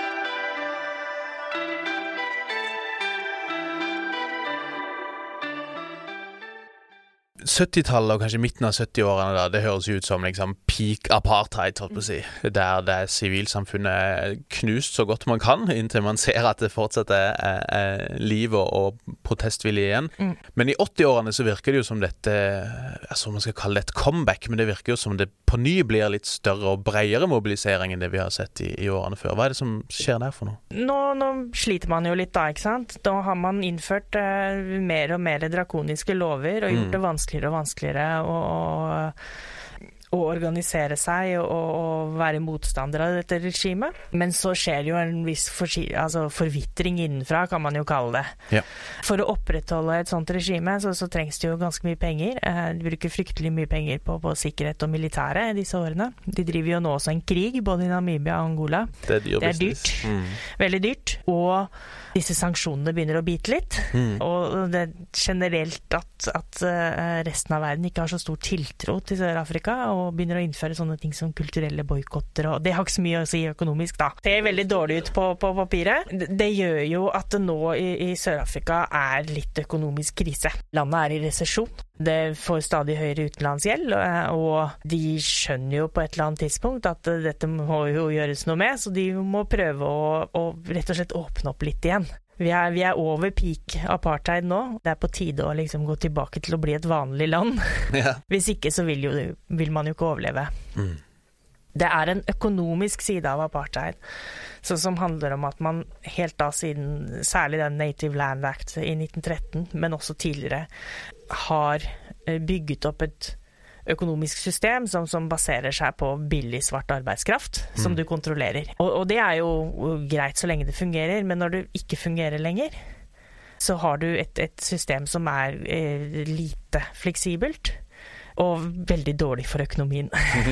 70-tallet og kanskje midten av 70-årene da, det høres ut som liksom peak apartheid, holdt på å si, der det sivilsamfunnet knust så godt man kan, inntil man ser at det fortsatt liv og protestvilje igjen. Men i 80-årene så virker det jo som dette, altså man skal kalle det et comeback, men det virker jo som det på ny blir litt større og bredere mobilisering enn det vi har sett i årene før. Hva det som skjer der for noe? Nå sliter man jo litt da, ikke sant? Da har man innført mer og mer drakoniske lover og gjort det vanskeligere og vanskeligere å organisere seg og være motstander av dette regimet. Men så skjer jo en viss forvitring innenfra, kan man jo kalle det. Ja. For å opprettholde et sånt regime, så trengs det jo ganske mye penger. De bruker fryktelig mye penger på sikkerhet og militære i disse årene. De driver jo nå også en krig, både i Namibia og Angola. Det er dyrt. Veldig dyrt. Og disse sanksjonene begynner å bite litt. Og det generelt at resten av verden ikke har så stor tiltro til Sør-Afrika, og begynner å innføre sånne ting som kulturelle boykotter, og det har ikke så mye å si økonomisk da. Det ser veldig dårlig ut på papiret. Det gjør jo at det nå i Sør-Afrika er litt økonomisk krise. Landet er i resesjon. Det får stadig høyere utenlandsgjeld, og de skjønner jo på et eller annet tidspunkt at dette må jo gjøres noe med, så de må prøve å rett og slett åpne opp litt igjen. Vi er over peak apartheid nå. Det er på tide å liksom gå tilbake til å bli et vanlig land. Ja. Hvis ikke så vil man jo ikke overleve. Det er en økonomisk side av apartheid, som handler om at man helt da siden, særlig den Native Land Act i 1913, men også tidligere, har bygget opp et økonomisk system som baserer seg på billig svart arbeidskraft, som du kontrollerer. Og det er jo greit så lenge det fungerer, men når det ikke fungerer lenger, så har du et system som er lite fleksibelt, og veldig dårlig for økonomien.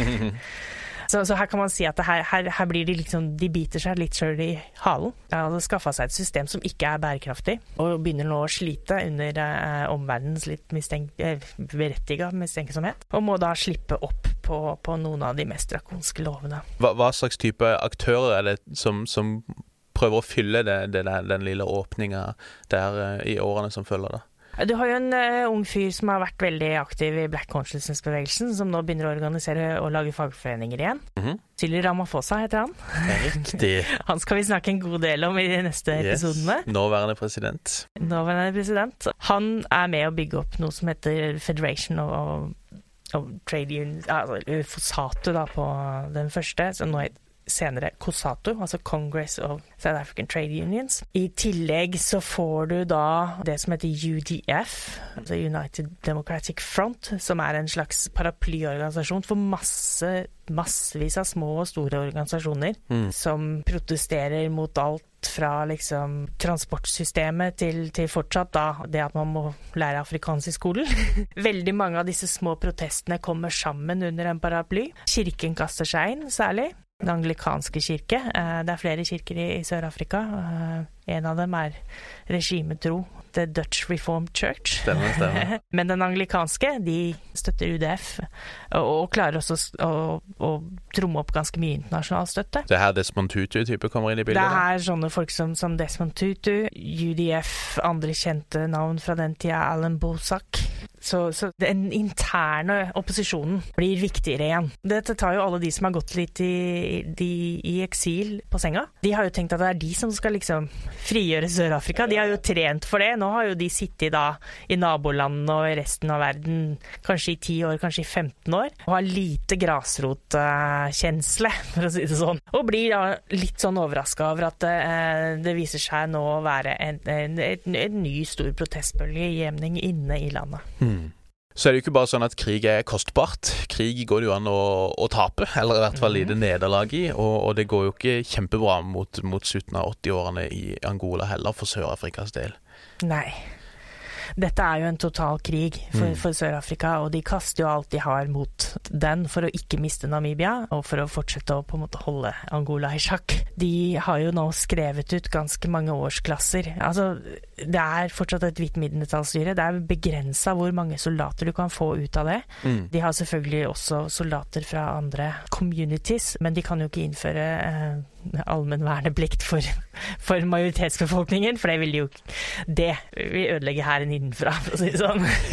Så her kan man si at her blir de biter seg litt selv i halen. De har skaffet seg et system som ikke er bærekraftig, og begynner nå å slite under omverdenens litt berettiget mistenksomhet, og må da slippe opp på noen av de mest drakonske lovene. Hva slags type aktører er det som prøver å fylle den lille åpningen der i årene som følger da? Du har jo en ung fyr som har vært veldig aktiv i Black Consciousness-bevegelsen, som nå begynner å organisere og lage fagforeninger igjen. Cyril Ramaphosa heter han. Riktig. Han skal vi snakke en god del om i de neste episodene. Nåværende president. Han er med å bygge opp noe som heter Federation of Trade Unions, altså FOSATU da på den første, så nå senere COSATU, altså Congress of South African Trade Unions. I tillegg så får du da det som heter UDF, altså United Democratic Front, som er en slags paraplyorganisasjon for massevis av små og store organisasjoner som protesterer mot alt fra liksom transportsystemet til fortsatt da det at man må lære afrikansk i skolen. Veldig mange av disse små protestene kommer sammen under en paraply. Kirken kaster seg inn, særlig. Den anglikanske kirke. Det er flere kirker i Sør-Afrika. En av dem er regimetro, The Dutch Reformed Church. Stemmer. Men den anglikanske, de støtter UDF, og klarer også å tromme opp ganske mye internasjonal støtte. Det her Desmond Tutu-type kommer inn i bildet? Det er sånne folk som Desmond Tutu, UDF, andre kjente navn fra den tida, Alan Bosak. Så den interne opposisjonen blir viktigere igjen. Dette tar jo alle de som har gått litt i eksil på senga. De har jo tenkt at det er de som skal liksom frigjøre Sør-Afrika. De har jo trent for det. Nå har jo de sittet da i nabolandene og i resten av verden kanskje i 10 år, kanskje i 15 år, og har lite grasrotkjensle, for å si det sånn. Og blir da litt sånn overrasket over at det viser seg nå å være en ny stor protestbølge i jevning inne i landet. Så er det jo ikke bare sånn at krig er kostbart. Krig går det jo an å tape, eller i hvert fall lide nederlag i, og det går jo ikke kjempebra mot slutten av 80-årene i Angola heller for Sør-Afrikas del. Nei. Dette er jo en total krig for Sør-Afrika, og de kaster jo alt de har mot den for å ikke miste Namibia, og for å fortsette å på en måte holde Angola i sjakk. De har jo nå skrevet ut ganske mange årsklasser. Altså, det er fortsatt et hvitt mindretallsstyre. Det er begrenset hvor mange soldater du kan få ut av det. De har selvfølgelig også soldater fra andre communities, men de kan jo ikke innføre allmenn verneplikt for majoritetsbefolkningen, for det vil jo vi ødelegge hæren innenfra, for å si det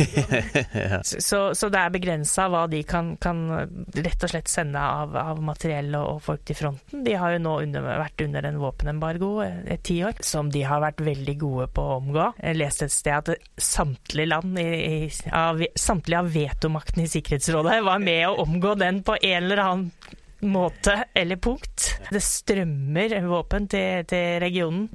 sånn. Så det er begrenset hva de kan rett og slett sende av materiell og folk til fronten. De har jo nå vært under en våpenembargo et 10 år, som de har vært veldig gode på å omgå. Jeg leste et sted at samtlige land samtlige av vetomakten i Sikkerhetsrådet var med å omgå den på en eller annen måte eller punkt. Det strømmer våpen til regionen.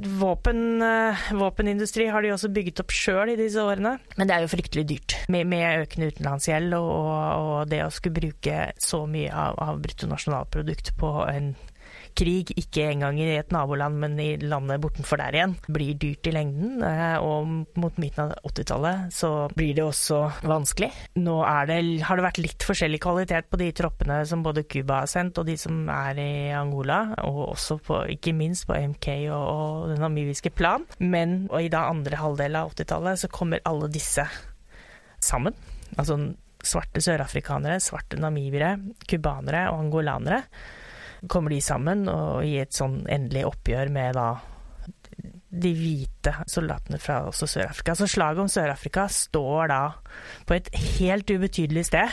Våpenindustri har de også bygget opp selv i disse årene, men det er jo fryktelig dyrt med økende utenlandsgjeld og det å skulle bruke så mye av bruttonasjonalprodukt på en krig, ikke engang i et naboland, men i landet bortenfor der igjen, blir dyrt i lengden, og mot midten av 80-tallet så blir det også vanskelig. Nå har det vært litt forskjellig kvalitet på de troppene som både Cuba har sendt, og de som er i Angola, og også ikke minst på MK og den namibiske plan, og i da andre halvdel av 80-tallet så kommer alle disse sammen. Altså svarte sørafrikanere, svarte namibere, kubanere og angolanere. Kommer de sammen og i et sånn endelig oppgjør med da de hvite soldatene fra også Sør-Afrika. Så slaget om Sør-Afrika står da på et helt ubetydelig sted.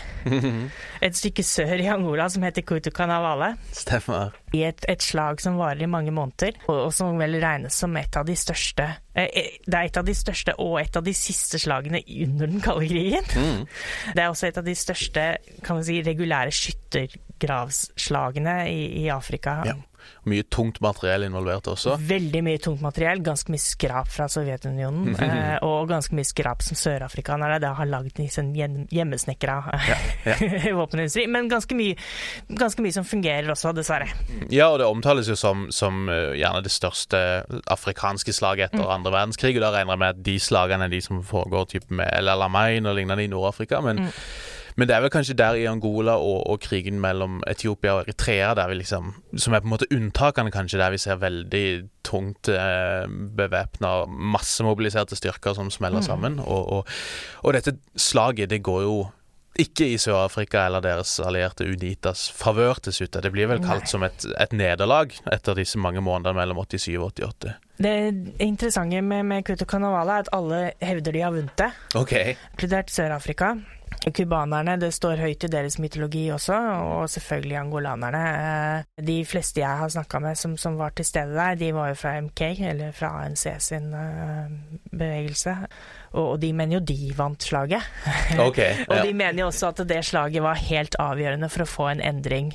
Et stykke sør i Angola som heter Cutucanavale. Stemmer. I et slag som varer i mange måneder, og som vel regnes som et av de største. Det er et av de største og et av de siste slagene under den kalde krigen. Det er også et av de største, kan man si, regulære skyttergravslagene i Afrika. Ja. Mye tungt materiell involvert også. Veldig mye tungt materiell, ganske mye skrap fra Sovjetunionen, og ganske mye skrap som sørafrikanere da har laget i sin hjemmesnekra våpenindustri, men ganske mye som fungerer også, dessverre. Ja, og det omtales jo som gjerne det største afrikanske slaget etter andre verdenskrig, og da regner jeg med at de slagene er de som foregår typ med El Alamein og lignende i Nord-Afrika, men det er vel kanskje der i Angola og krigen mellom Etiopia og Eritrea, der vi liksom, som er på en måte unntakene kanskje, der vi ser veldig tungt bevæpnet, massemobiliserte styrker som smeller sammen. Og dette slaget, det går jo ikke i Sør-Afrika eller deres allierte UNITAs favør til slutt. Det blir vel kalt som et nederlag etter disse mange måneder mellom 87 og 88. Det interessante med Cutucanavale er at alle hevder de har vunnet det. Inkludert Sør-Afrika. Kubanerne, det står høyt i deres mytologi også, og selvfølgelig angolanerne. De fleste jeg har snakket med som var til stede der, de var jo fra MK, eller fra ANC sin bevegelse. Og de mener jo de vant slaget. Og de mener jo også at det slaget var helt avgjørende for å få en endring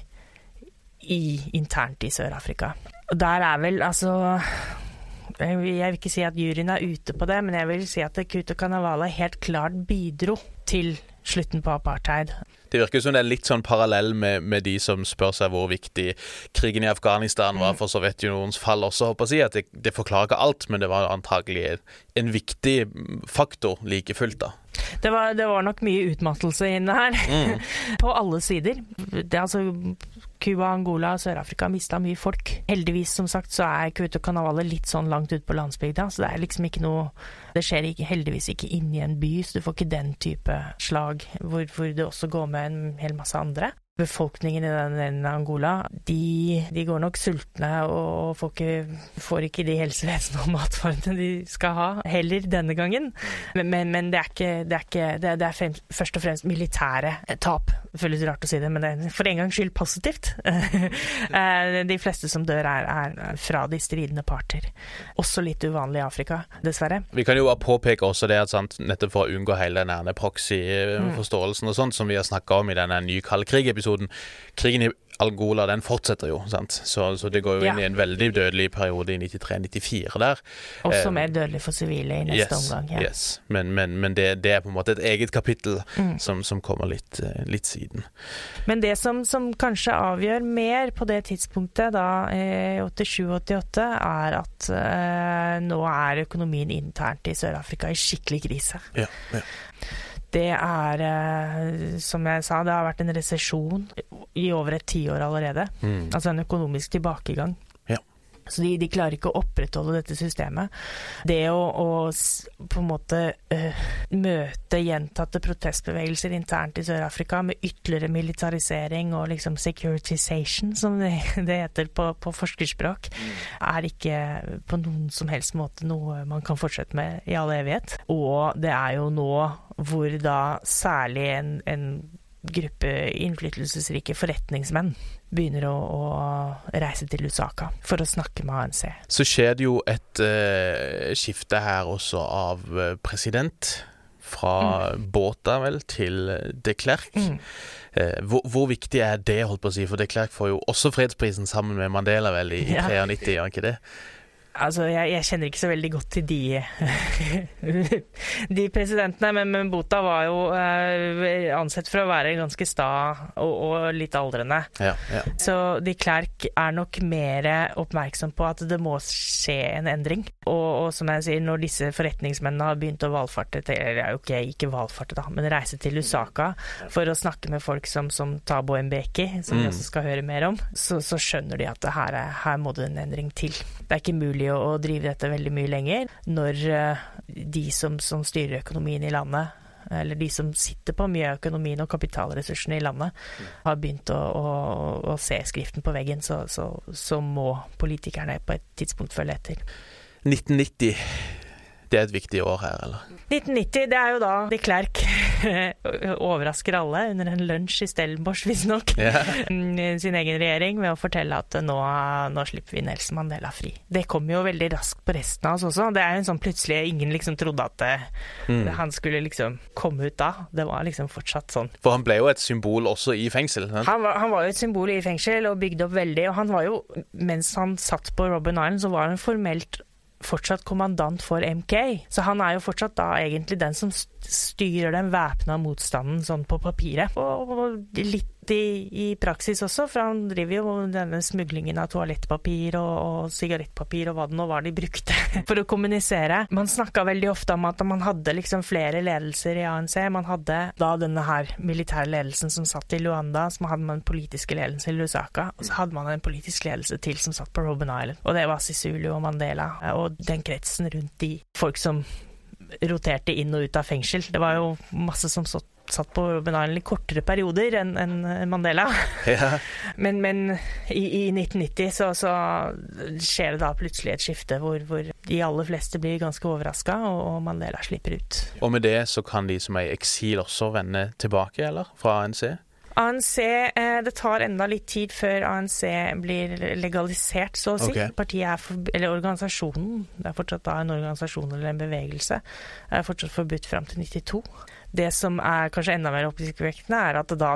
internt i Sør-Afrika. Og der er vel, altså... Jeg vil ikke si at juryen er ute på det, men jeg vil si at Cutucanavale helt klart bidro til slutten på apartheid. Det virker som det er litt sånn parallell med de som spør seg hvor viktig krigen i Afghanistan var for Sovjetunionens fall også, håper jeg, at det forklarer ikke alt, men det var antagelig en viktig faktor like fullt da. Det var nok mye utmattelse inne her, på alle sider. Cuba, Angola og Sør-Afrika mistet mye folk. Heldigvis, som sagt, så er Cutucanavale litt sånn langt ut på landsbygda, så det er liksom ikke noe... Det skjer heldigvis ikke inn i en by, så du får ikke den type slag, hvor det også går med en hel masse andre. Befolkningen i den delen av Angola, de går nok sultne og får ikke de helsevesenet og matvarene de skal ha, heller denne gangen. Men det er først og fremst militære tap. Det føles rart å si det, men det er for en gangs skyld positivt. De fleste som dør er fra de stridende parter. Også litt uvanlig i Afrika, dessverre. Vi kan jo bare påpeke også det at nettopp for å unngå hele denne proxy-forståelsen og sånt, som vi har snakket om i denne nye kaldkrig-episoden. Krigen i Angola, den fortsetter jo, sant? Så det går jo inn i en veldig dødelig periode i 93-94 der. Også mer dødelig for sivile i neste omgang. Yes. Men det er på en måte et eget kapittel som kommer litt siden. Men det som kanskje avgjør mer på det tidspunktet, da 87-88, er at nå er økonomien internt i Sør-Afrika i skikkelig krise. Ja. Det er, som jeg sa, det har vært en resesjon i over et 10 år allerede. Altså en økonomisk tilbakegang. Så de klarer ikke å opprettholde dette systemet. Det å på en måte møte gjentatte protestbevegelser internt i Sør-Afrika med ytterligere militarisering og liksom securitization, som det heter på forskerspråk, er ikke på noen som helst måte noe man kan fortsette med i all evighet. Og det er jo nå hvor da særlig en gruppe innflytelsesrike forretningsmenn begynner å reise til Lusaka for å snakke med ANC. Så skjer det jo et skifte her også av president fra Botha vel til de Klerk. Hvor viktig er det, holdt på å si, for de Klerk får jo også fredsprisen sammen med Mandela vel i 93, gjør ikke det? Altså, jeg kjenner ikke så veldig godt til de presidentene, men Botha var jo ansett for å være ganske sta og litt aldrende. Så de Klerk er nok mer oppmerksom på at det må skje en endring. Og som jeg sier, når disse forretningsmennene har begynt å valfarte til, eller ikke valfarte da, men reise til Lusaka for å snakke med folk som Thabo Mbeki, som vi også skal høre mer om, så skjønner de at her må det en endring til. Det er ikke mulig å drive dette veldig mye lenger når de som styrer økonomien i landet eller de som sitter på mye av økonomien og kapitalressursene i landet, har begynt å se skriften på veggen, så må politikerne på et tidspunkt følge etter. 1990, det et viktig år her, eller? 1990, det jo da de Klerk overrasker alle under en lunsj i Stellenbosch, visstnok, sin egen regjering, ved å fortelle at nå slipper vi Nelson Mandela fri. Det kom jo veldig raskt på resten av oss også. Det jo en sånn plutselig, ingen liksom trodde at han skulle liksom komme ut da. Det var liksom fortsatt sånn. For han ble jo et symbol også i fengsel. Han var jo et symbol i fengsel og bygde opp veldig, og han var jo, mens han satt på Robben Island, så var han formelt fortsatt kommandant for MK. Så han jo fortsatt da egentlig den som styrer den væpna motstanden sånn på papiret. Og litt i praksis også, for han driver jo denne smuglingen av toalettpapir og sigarettpapir og hva det nå var de brukte for å kommunisere. Man snakket veldig ofte om at man hadde liksom flere ledelser i ANC. Man hadde da denne her militære ledelsen som satt i Luanda, så hadde man den politiske ledelsen i Lusaka, og så hadde man en politisk ledelse til som satt på Robben Island. Og det var Sisulu og Mandela, og den kretsen rundt de folk som roterte inn og ut av fengsel. Det var jo masse som satt på Robben Island i kortere perioder enn Mandela. Ja. Men i 1990 så skjer det da plutselig et skifte hvor de aller fleste blir ganske overrasket, og Mandela slipper ut. Og med det så kan de som i eksil også vende tilbake, eller? Fra ANC? ANC, det tar enda litt tid før ANC blir legalisert, så å si. Okay. Partiet eller organisasjonen, det fortsatt da en organisasjon eller en bevegelse, fortsatt forbudt frem til 92. Det som kanskje enda mer oppsiktsvekkende at da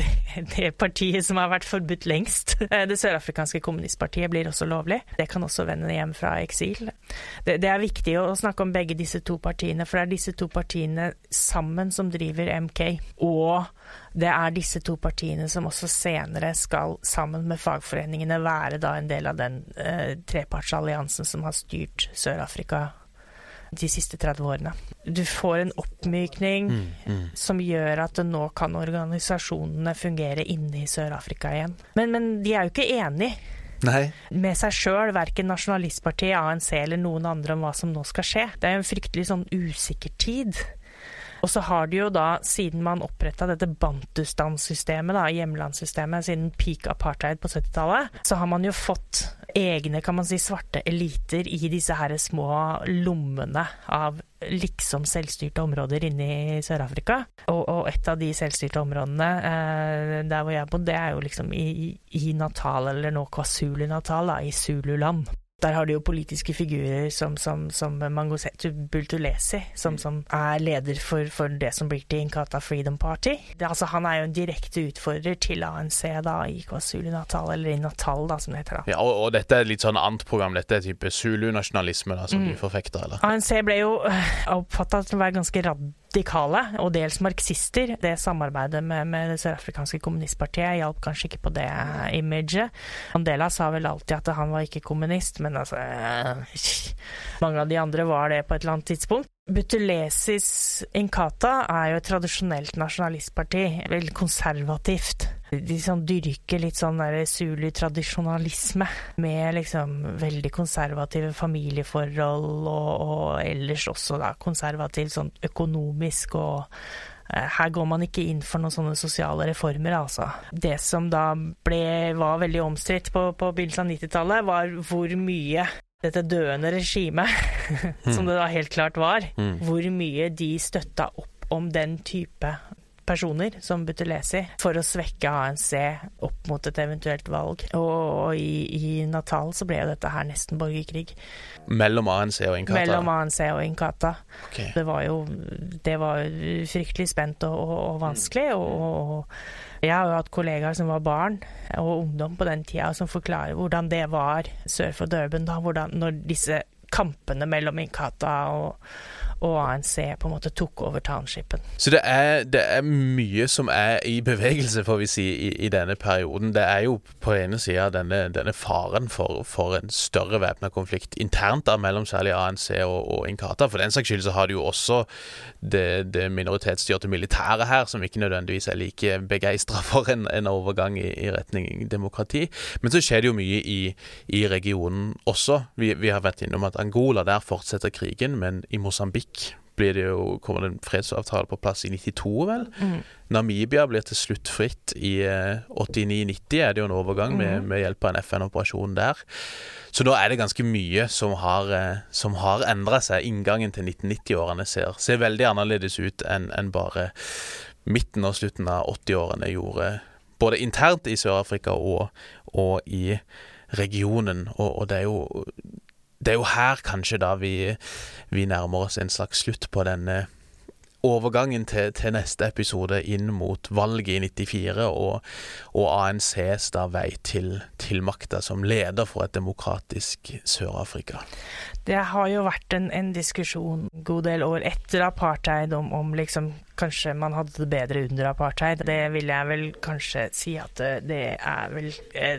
det partiet som har vært forbudt lengst, det sørafrikanske kommunistpartiet, blir også lovlig. Det kan også vende hjem fra eksil. Det viktig å snakke om begge disse to partiene, for det disse to partiene sammen som driver MK, og det disse to partiene som også senere skal sammen med fagforeningene være da en del av den trepartsalliansen som har styrt Sør-Afrika de siste 30 årene. Du får en oppmykning som gjør at nå kan organisasjonene fungere inne i Sør-Afrika igjen. Men de jo ikke enige. Nei. Med seg selv, hverken nasjonalistpartiet, ANC eller noen andre om hva som nå skal skje. Det jo en fryktelig sånn usikker tid. Og så har de jo da, siden man opprettet dette Bantustan-systemet, da, hjemlandssystemet, siden peak apartheid på 70-tallet, så har man jo fått egne, kan man si, svarte eliter i disse her små lommene av liksom selvstyrte områder inne i Sør-Afrika. Og et av de selvstyrte områdene, der hvor jeg bodde, det jo liksom i Natal, eller nå KwaZulu-Natal, da, i Zululand. Der har de jo politiske figurer som Mangosuthu Buthelezi, som leder for det som blir til Inkatha Freedom Party. Han jo en direkte utfordrer til ANC da, i KwaZulu-Natal, eller i Natal da, som det heter da. Ja, og dette litt sånn annet program, dette type Zulu-nasjonalisme da, som de forfekter, eller? ANC ble jo oppfattet til å være ganske radikale, og dels marxister. Det samarbeidet med det sørafrikanske kommunistpartiet hjalp kanskje ikke på det imaget. Mandela sa vel alltid at han var ikke kommunist, men altså, mange av de andre var det på et eller annet tidspunkt. Buthelezis Inkatha jo et tradisjonelt nasjonalistparti, veldig konservativt. De dyrker litt sånn der Zulu-tradisjonalisme, med liksom veldig konservative familieforhold, og ellers også da konservativt sånn økonomisk, og her går man ikke inn for noen sånne sosiale reformer, altså. Det som da var veldig omstridt på begynnelsen av 90-tallet, var hvor mye dette døende regimet, som det da helt klart var, hvor mye de støttet opp om den type personer som Buthelezi for å svekke ANC opp mot et eventuelt valg. Og i Natal så ble jo dette her nesten borgerkrig. Mellom ANC og Inkatha? Mellom ANC og Inkatha. Okay. Det var fryktelig spent og vanskelig, og jeg har jo hatt kollegaer som var barn og ungdom på den tida, som forklarer hvordan det var sør for Durban, da, når disse kampene mellom Inkatha og ANC på en måte tok over townshipen. Så det er mye som i bevegelse, får vi si, i denne perioden. Det jo på ene siden denne faren for en større væpnet konflikt internt da, mellom særlig ANC og Inkatha. For den saks skyld så har du jo også det minoritetsstyrte militæret her, som ikke nødvendigvis like begeistret for en overgang i retning demokrati. Men så skjer det jo mye i regionen også. Vi har vært innom at Angola, der fortsetter krigen, men i Mosambik kommer det en fredsavtale på plass i 92, vel? Namibia blir til slutt fritt i 89-90, er det jo en overgang med hjelp av en FN-operasjon der. Så nå er det ganske mye som har endret seg. Inngangen til 1990-årene ser veldig annerledes ut enn bare midten og slutten av 80-årene gjorde, både internt i Sør-Afrika og i regionen, og det er jo her kanskje da vi nærmer oss en slags slutt på denne overgangen til neste episode inn mot valget i 94 og ANCs da vei til makta som leder for et demokratisk Sør-Afrika. Det har jo vært en diskusjon god del år etter apartheid om liksom kanskje man hadde det bedre under apartheid. Det vil jeg vel kanskje si at det er vel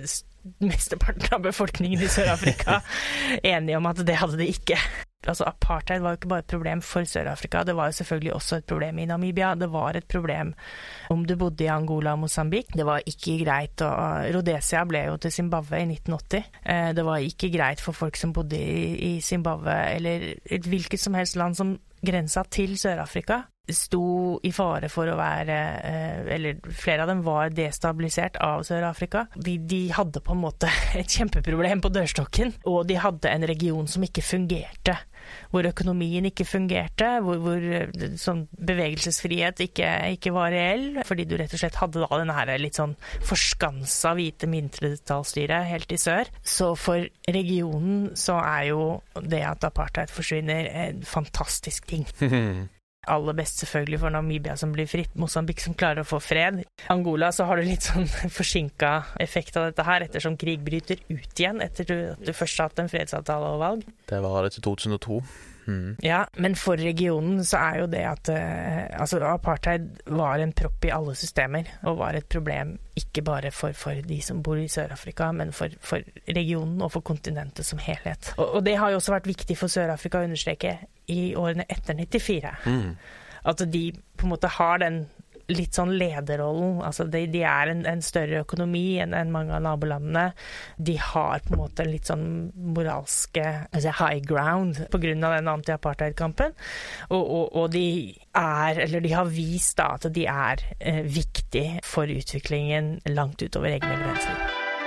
mesteparten av befolkningen i Sør-Afrika enige om at det hadde det ikke. Altså apartheid var jo ikke bare et problem for Sør-Afrika, det var jo selvfølgelig også et problem i Namibia. Det var et problem om du bodde i Angola og Mosambik. Det var ikke greit Rhodesia ble jo til Zimbabwe i 1980. Det var ikke greit for folk som bodde i Zimbabwe eller et hvilket som helst land som grensa til Sør-Afrika. Sto i fare for å være, eller flere av dem var destabilisert av Sør-Afrika. De hadde på en måte et kjempeproblem på dørstokken, og de hadde en region som ikke fungerte, hvor økonomien ikke fungerte, hvor sånn bevegelsesfrihet ikke var reell, fordi du rett og slett hadde da denne her litt sånn forskansa hvite mindretallsstyret helt i sør. Så for regionen så er jo det at apartheid forsvinner en fantastisk ting. Aller best selvfølgelig for Namibia som blir fritt, Mosambik som klarer å få fred. Angola så har du litt sånn forsinket effekt av dette her, ettersom krig bryter ut igjen etter at du først har hatt en fredsavtale og valg. Det var det til 2002. Ja, men for regionen så er jo det at apartheid var en propp i alle systemer, og var et problem ikke bare for de som bor i Sør-Afrika, men for regionen og for kontinentet som helhet. Og det har jo også vært viktig for Sør-Afrika å understreke i årene etter 94. At de på en måte har den litt sånn lederrollen, altså de er en større økonomi enn mange av nabolandene. De har på en måte litt sånn moralske high ground på grunn av den anti-apartheid-kampen, og de har vist da at de er viktig for utviklingen langt utover egne grenser.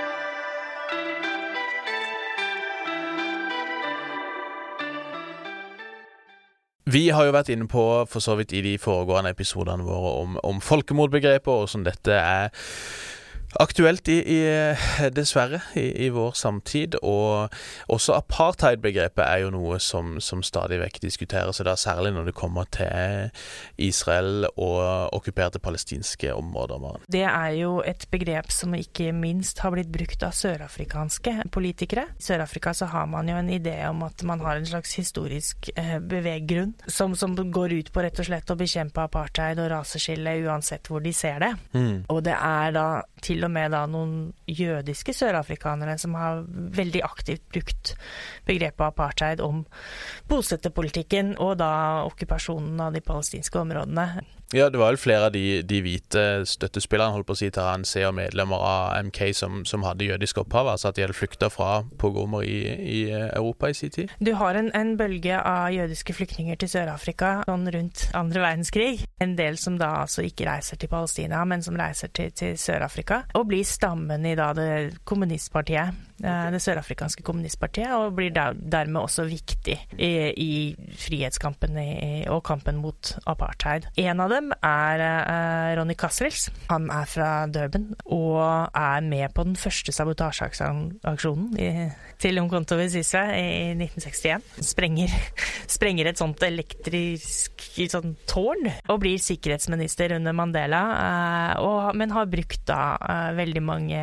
Vi har jo vært inne på, for så vidt i de foregående episodene våre, om folkemordbegrepet, og som dette er aktuelt dessverre i vår samtid, og også apartheid-begrepet er jo noe som stadig vekk diskuteres, og da særlig når det kommer til Israel og okkuperte palestinske områder. Det er jo et begrep som ikke minst har blitt brukt av sørafrikanske politikere. I Sør-Afrika så har man jo en idé om at man har en slags historisk beveggrunn, som går ut på rett og slett å bekjempe apartheid og raseskille uansett hvor de ser det. Og det er da til og med da noen jødiske sørafrikanere som har veldig aktivt brukt begrepet apartheid om bosetterpolitikken og da okkupasjonen av de palestinske områdene. Ja, det var vel flere av de hvite støttespillerne, holdt på å si, til ANC og medlemmer av MK som hadde jødisk opphav, altså at de hadde flyktet fra pogromer i Europa i sin tid. Du har en bølge av jødiske flyktninger til Sør-Afrika sånn rundt andre verdenskrig. En del som da altså ikke reiser til Palestina, men som reiser til Sør-Afrika, og blir stammen i da det kommunistpartiet, det sørafrikanske kommunistpartiet, og blir dermed også viktig i frihetskampen og kampen mot apartheid. En av dem er Ronny Kasrils. Han er fra Durban og er med på den første sabotasjeaksjonen til Umkhonto we Sizwe i 1961. Sprenger et sånt elektrisk sånn tårn og blir sikkerhetsminister under Mandela, men har brukt da veldig mange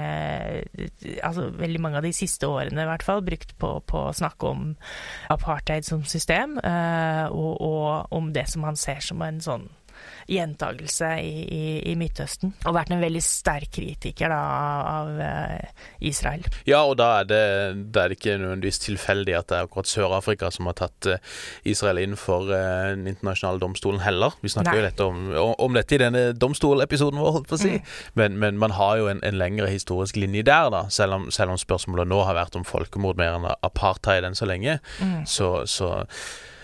av de siste årene i hvert fall, brukt på å snakke om apartheid som system, og om det som han ser som en sånn gjentagelse i Midtøsten, og vært en veldig sterk kritiker da, av Israel. Ja, og da er det ikke nødvendigvis tilfeldig at det er akkurat Sør-Afrika som har tatt Israel inn for den internasjonale domstolen heller. Vi snakker jo dette om dette i denne domstolepisoden vår, holdt på å si. Men man har jo en lengre historisk linje der da, selv om spørsmålet nå har vært om folkemord mer enn apartheid enn så lenge,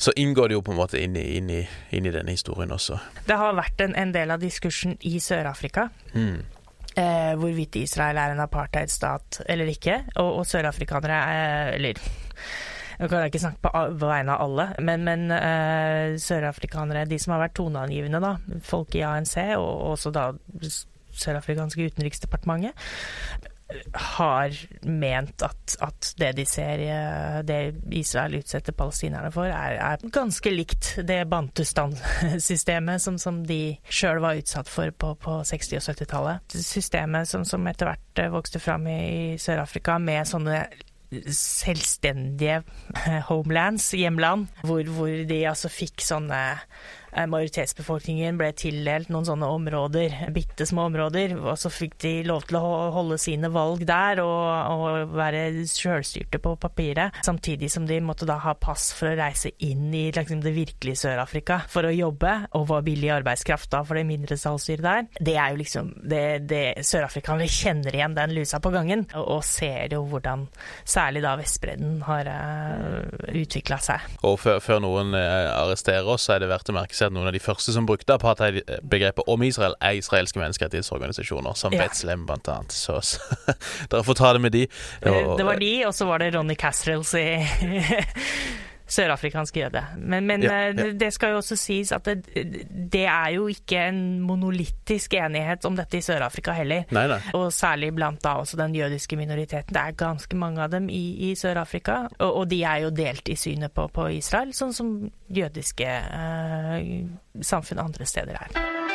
så inngår det jo på en måte inn i denne historien også. Det har vært en del av diskursen i Sør-Afrika. Hvorvidt Israel en apartheidstat eller ikke, og sørafrikanere eller nå kan jeg ikke snakke på vegne av alle, men sørafrikanere, de som har vært toneangivende da, folk i ANC og også da sørafrikanske utenriksdepartementet, har ment at det de ser, det Israel utsetter palestinerne for, ganske likt det Bantustan-systemet som de selv var utsatt for på 60- og 70-tallet. Systemet som etter hvert vokste fram i Sør-Afrika med sånne selvstendige homelands, hjemland, hvor de altså fikk sånne majoritetsbefolkningen ble tildelt noen sånne områder, bittesmå områder, og så fikk de lov til å holde sine valg der og være selvstyrte på papiret, samtidig som de måtte da ha pass for å reise inn i liksom, det virkelige Sør-Afrika for å jobbe, og var billig arbeidskraft da for det mindretallsstyret der. Det jo liksom, det Sør-Afrikanere kjenner igjen den lusa på gangen, og ser jo hvordan særlig da Vestbredden har utviklet seg. Og før noen arresterer oss, så det verdt å merke at noen av de første som brukte apartheid-begrepet om Israel israelske menneskerettighetsorganisasjoner, som B'Tselem blant annet. Så dere får ta det med de. Det var de, og så var det Ronny Kasrils i sørafrikansk jøde. Men det skal jo også sies at det jo ikke en monolittisk enighet om dette i Sør-Afrika heller. Nei. Og særlig blant da også den jødiske minoriteten. Det ganske mange av dem i Sør-Afrika, og de jo delt i synet på Israel, sånn som jødiske samfunn andre steder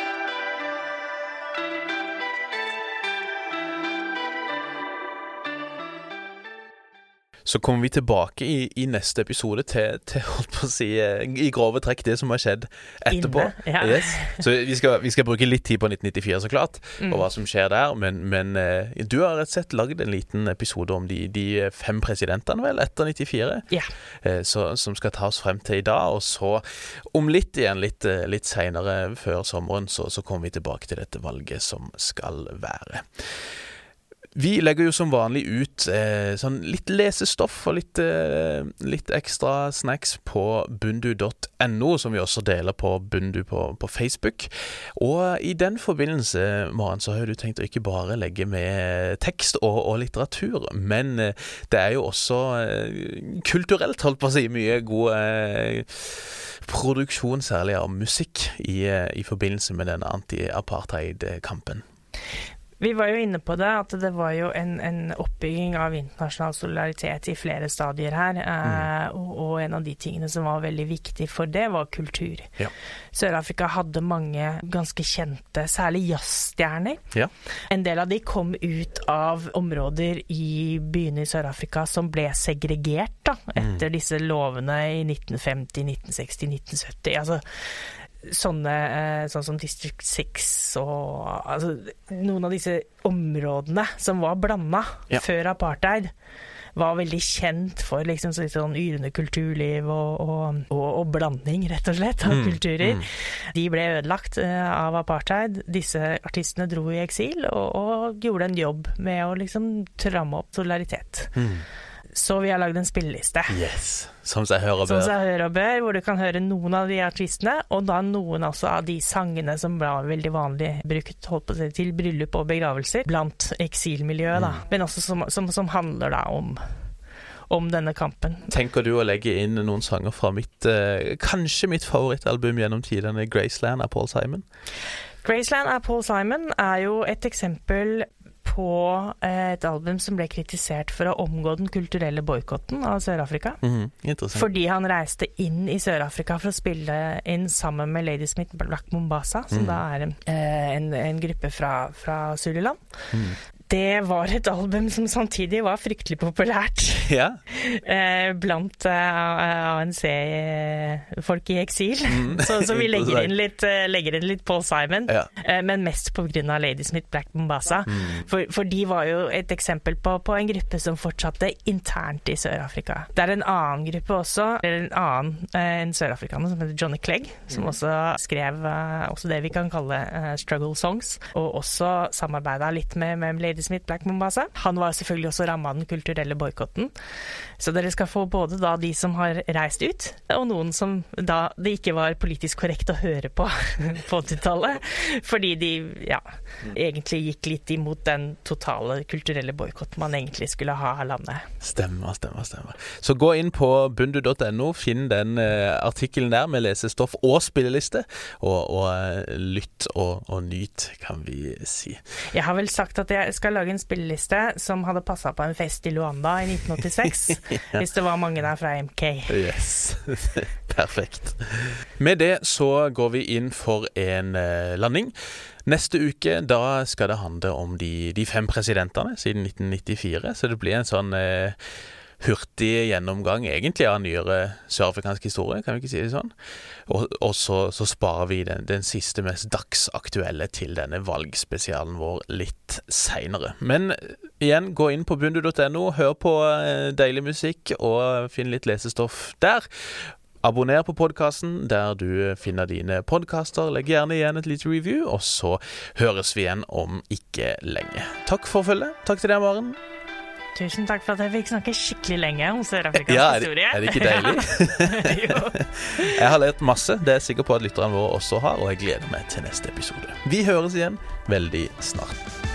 Så kommer vi tilbake i neste episode til holdt på å si, i grove trekk det som har skjedd etterpå. Yes. Så vi skal bruke litt tid på 1994 så klart, og hva som skjer der, men du har rett og slett laget en liten episode om de 5 presidentene vel, etter 94, som skal ta oss frem til i dag, og så om litt igjen, litt senere før sommeren, så kommer vi tilbake til dette valget som skal være. Vi legger jo som vanlig ut sånn litt lesestoff og litt ekstra snacks på bundu.no, som vi også deler på Bundu på Facebook. Og i den forbindelse, Maren, så har du tenkt å ikke bare legge med tekst og litteratur, men det jo også kulturelt, holdt på å si, mye god produksjon, særlig av musikk i forbindelse med denne anti-apartheid-kampen. Vi var jo inne på det, at det var jo en oppbygging av internasjonal solidaritet i flere stadier her, og en av de tingene som var veldig viktig for det var kultur. Ja. Sør-Afrika hadde mange ganske kjente, særlig jazzstjerner. Ja. En del av de kom ut av områder i byene i Sør-Afrika som ble segregert da, etter disse lovene i 1950, 1960, 1970. Altså sånn som District 6 og altså, noen av disse områdene som var blandet før apartheid var veldig kjent for liksom sånn yrende kulturliv og blanding rett og slett av kulturer. De ble ødelagt av apartheid. Disse artistene dro i eksil og gjorde en jobb med å liksom tramme opp solidaritet. Så vi har laget en spilleliste. Yes, som seg hør og bør. Hvor du kan høre noen av de artistene, og da noen også av de sangene som ble veldig vanlig brukt, holdt på å si, til bryllup og begravelser, blant eksilmiljøet da. Men også som handler da om denne kampen. Tenker du å legge inn noen sanger fra kanskje mitt favorittalbum gjennom tidene, Graceland av Paul Simon? Graceland av Paul Simon jo et eksempel på et album som ble kritisert for å omgå den kulturelle boykotten av Sør-Afrika. Interessant. Fordi han reiste inn i Sør-Afrika for å spille inn sammen med Ladysmith Black Mombasa, som da en gruppe fra Zululand. Det var et album som samtidig var fryktelig populært blant ANC-folk i eksil. Så vi legger inn litt Paul Simon, men mest på grunn av Ladysmith Black Mombasa. For de var jo et eksempel på en gruppe som fortsatte internt i Sør-Afrika. Det en annen gruppe også, en sørafrikaner som heter Johnny Clegg, som også skrev også det vi kan kalle struggle songs, og også samarbeidet litt med Ladysmith Black Mombasa. Han var selvfølgelig også rammet av den kulturelle boykotten. Så dere skal få både da de som har reist ut, og noen som da det ikke var politisk korrekt å høre på 80-tallet, fordi de egentlig gikk litt imot den totale kulturelle boykotten man egentlig skulle ha av landet. Stemmer. Så gå inn på bundu.no, finn den artikkelen der med lesestoff og spilleliste, og lytt og nyt, kan vi si. Jeg har vel sagt at jeg skal lage en spilleliste som hadde passet på en fest i Luanda i 1986, hvis det var mange der fra MK. Yes, perfekt. Med det så går vi inn for en landing. Neste uke, da skal det handle om de 5 presidentene siden 1994, så det blir en sånn hurtig gjennomgang egentlig av nyere sørafrikansk historie, kan vi ikke si det sånn. Og så sparer vi den siste mest dagsaktuelle til denne valgspesialen vår litt senere. Men igjen, gå inn på bundu.no, hør på deilig musikk og finn litt lesestoff der. Abonner på podcasten der du finner dine podcaster. Legg gjerne igjen et lite review, og så høres vi igjen om ikke lenge. Takk for følget. Takk til deg, Maren. Tusen takk for at jeg fikk snakke skikkelig lenge om sørafrikansk historie. Er det ikke deilig? Jo. Jeg har lært masse, det er jeg sikker på at lytterne våre også har, og jeg gleder meg til neste episode. Vi høres igjen veldig snart.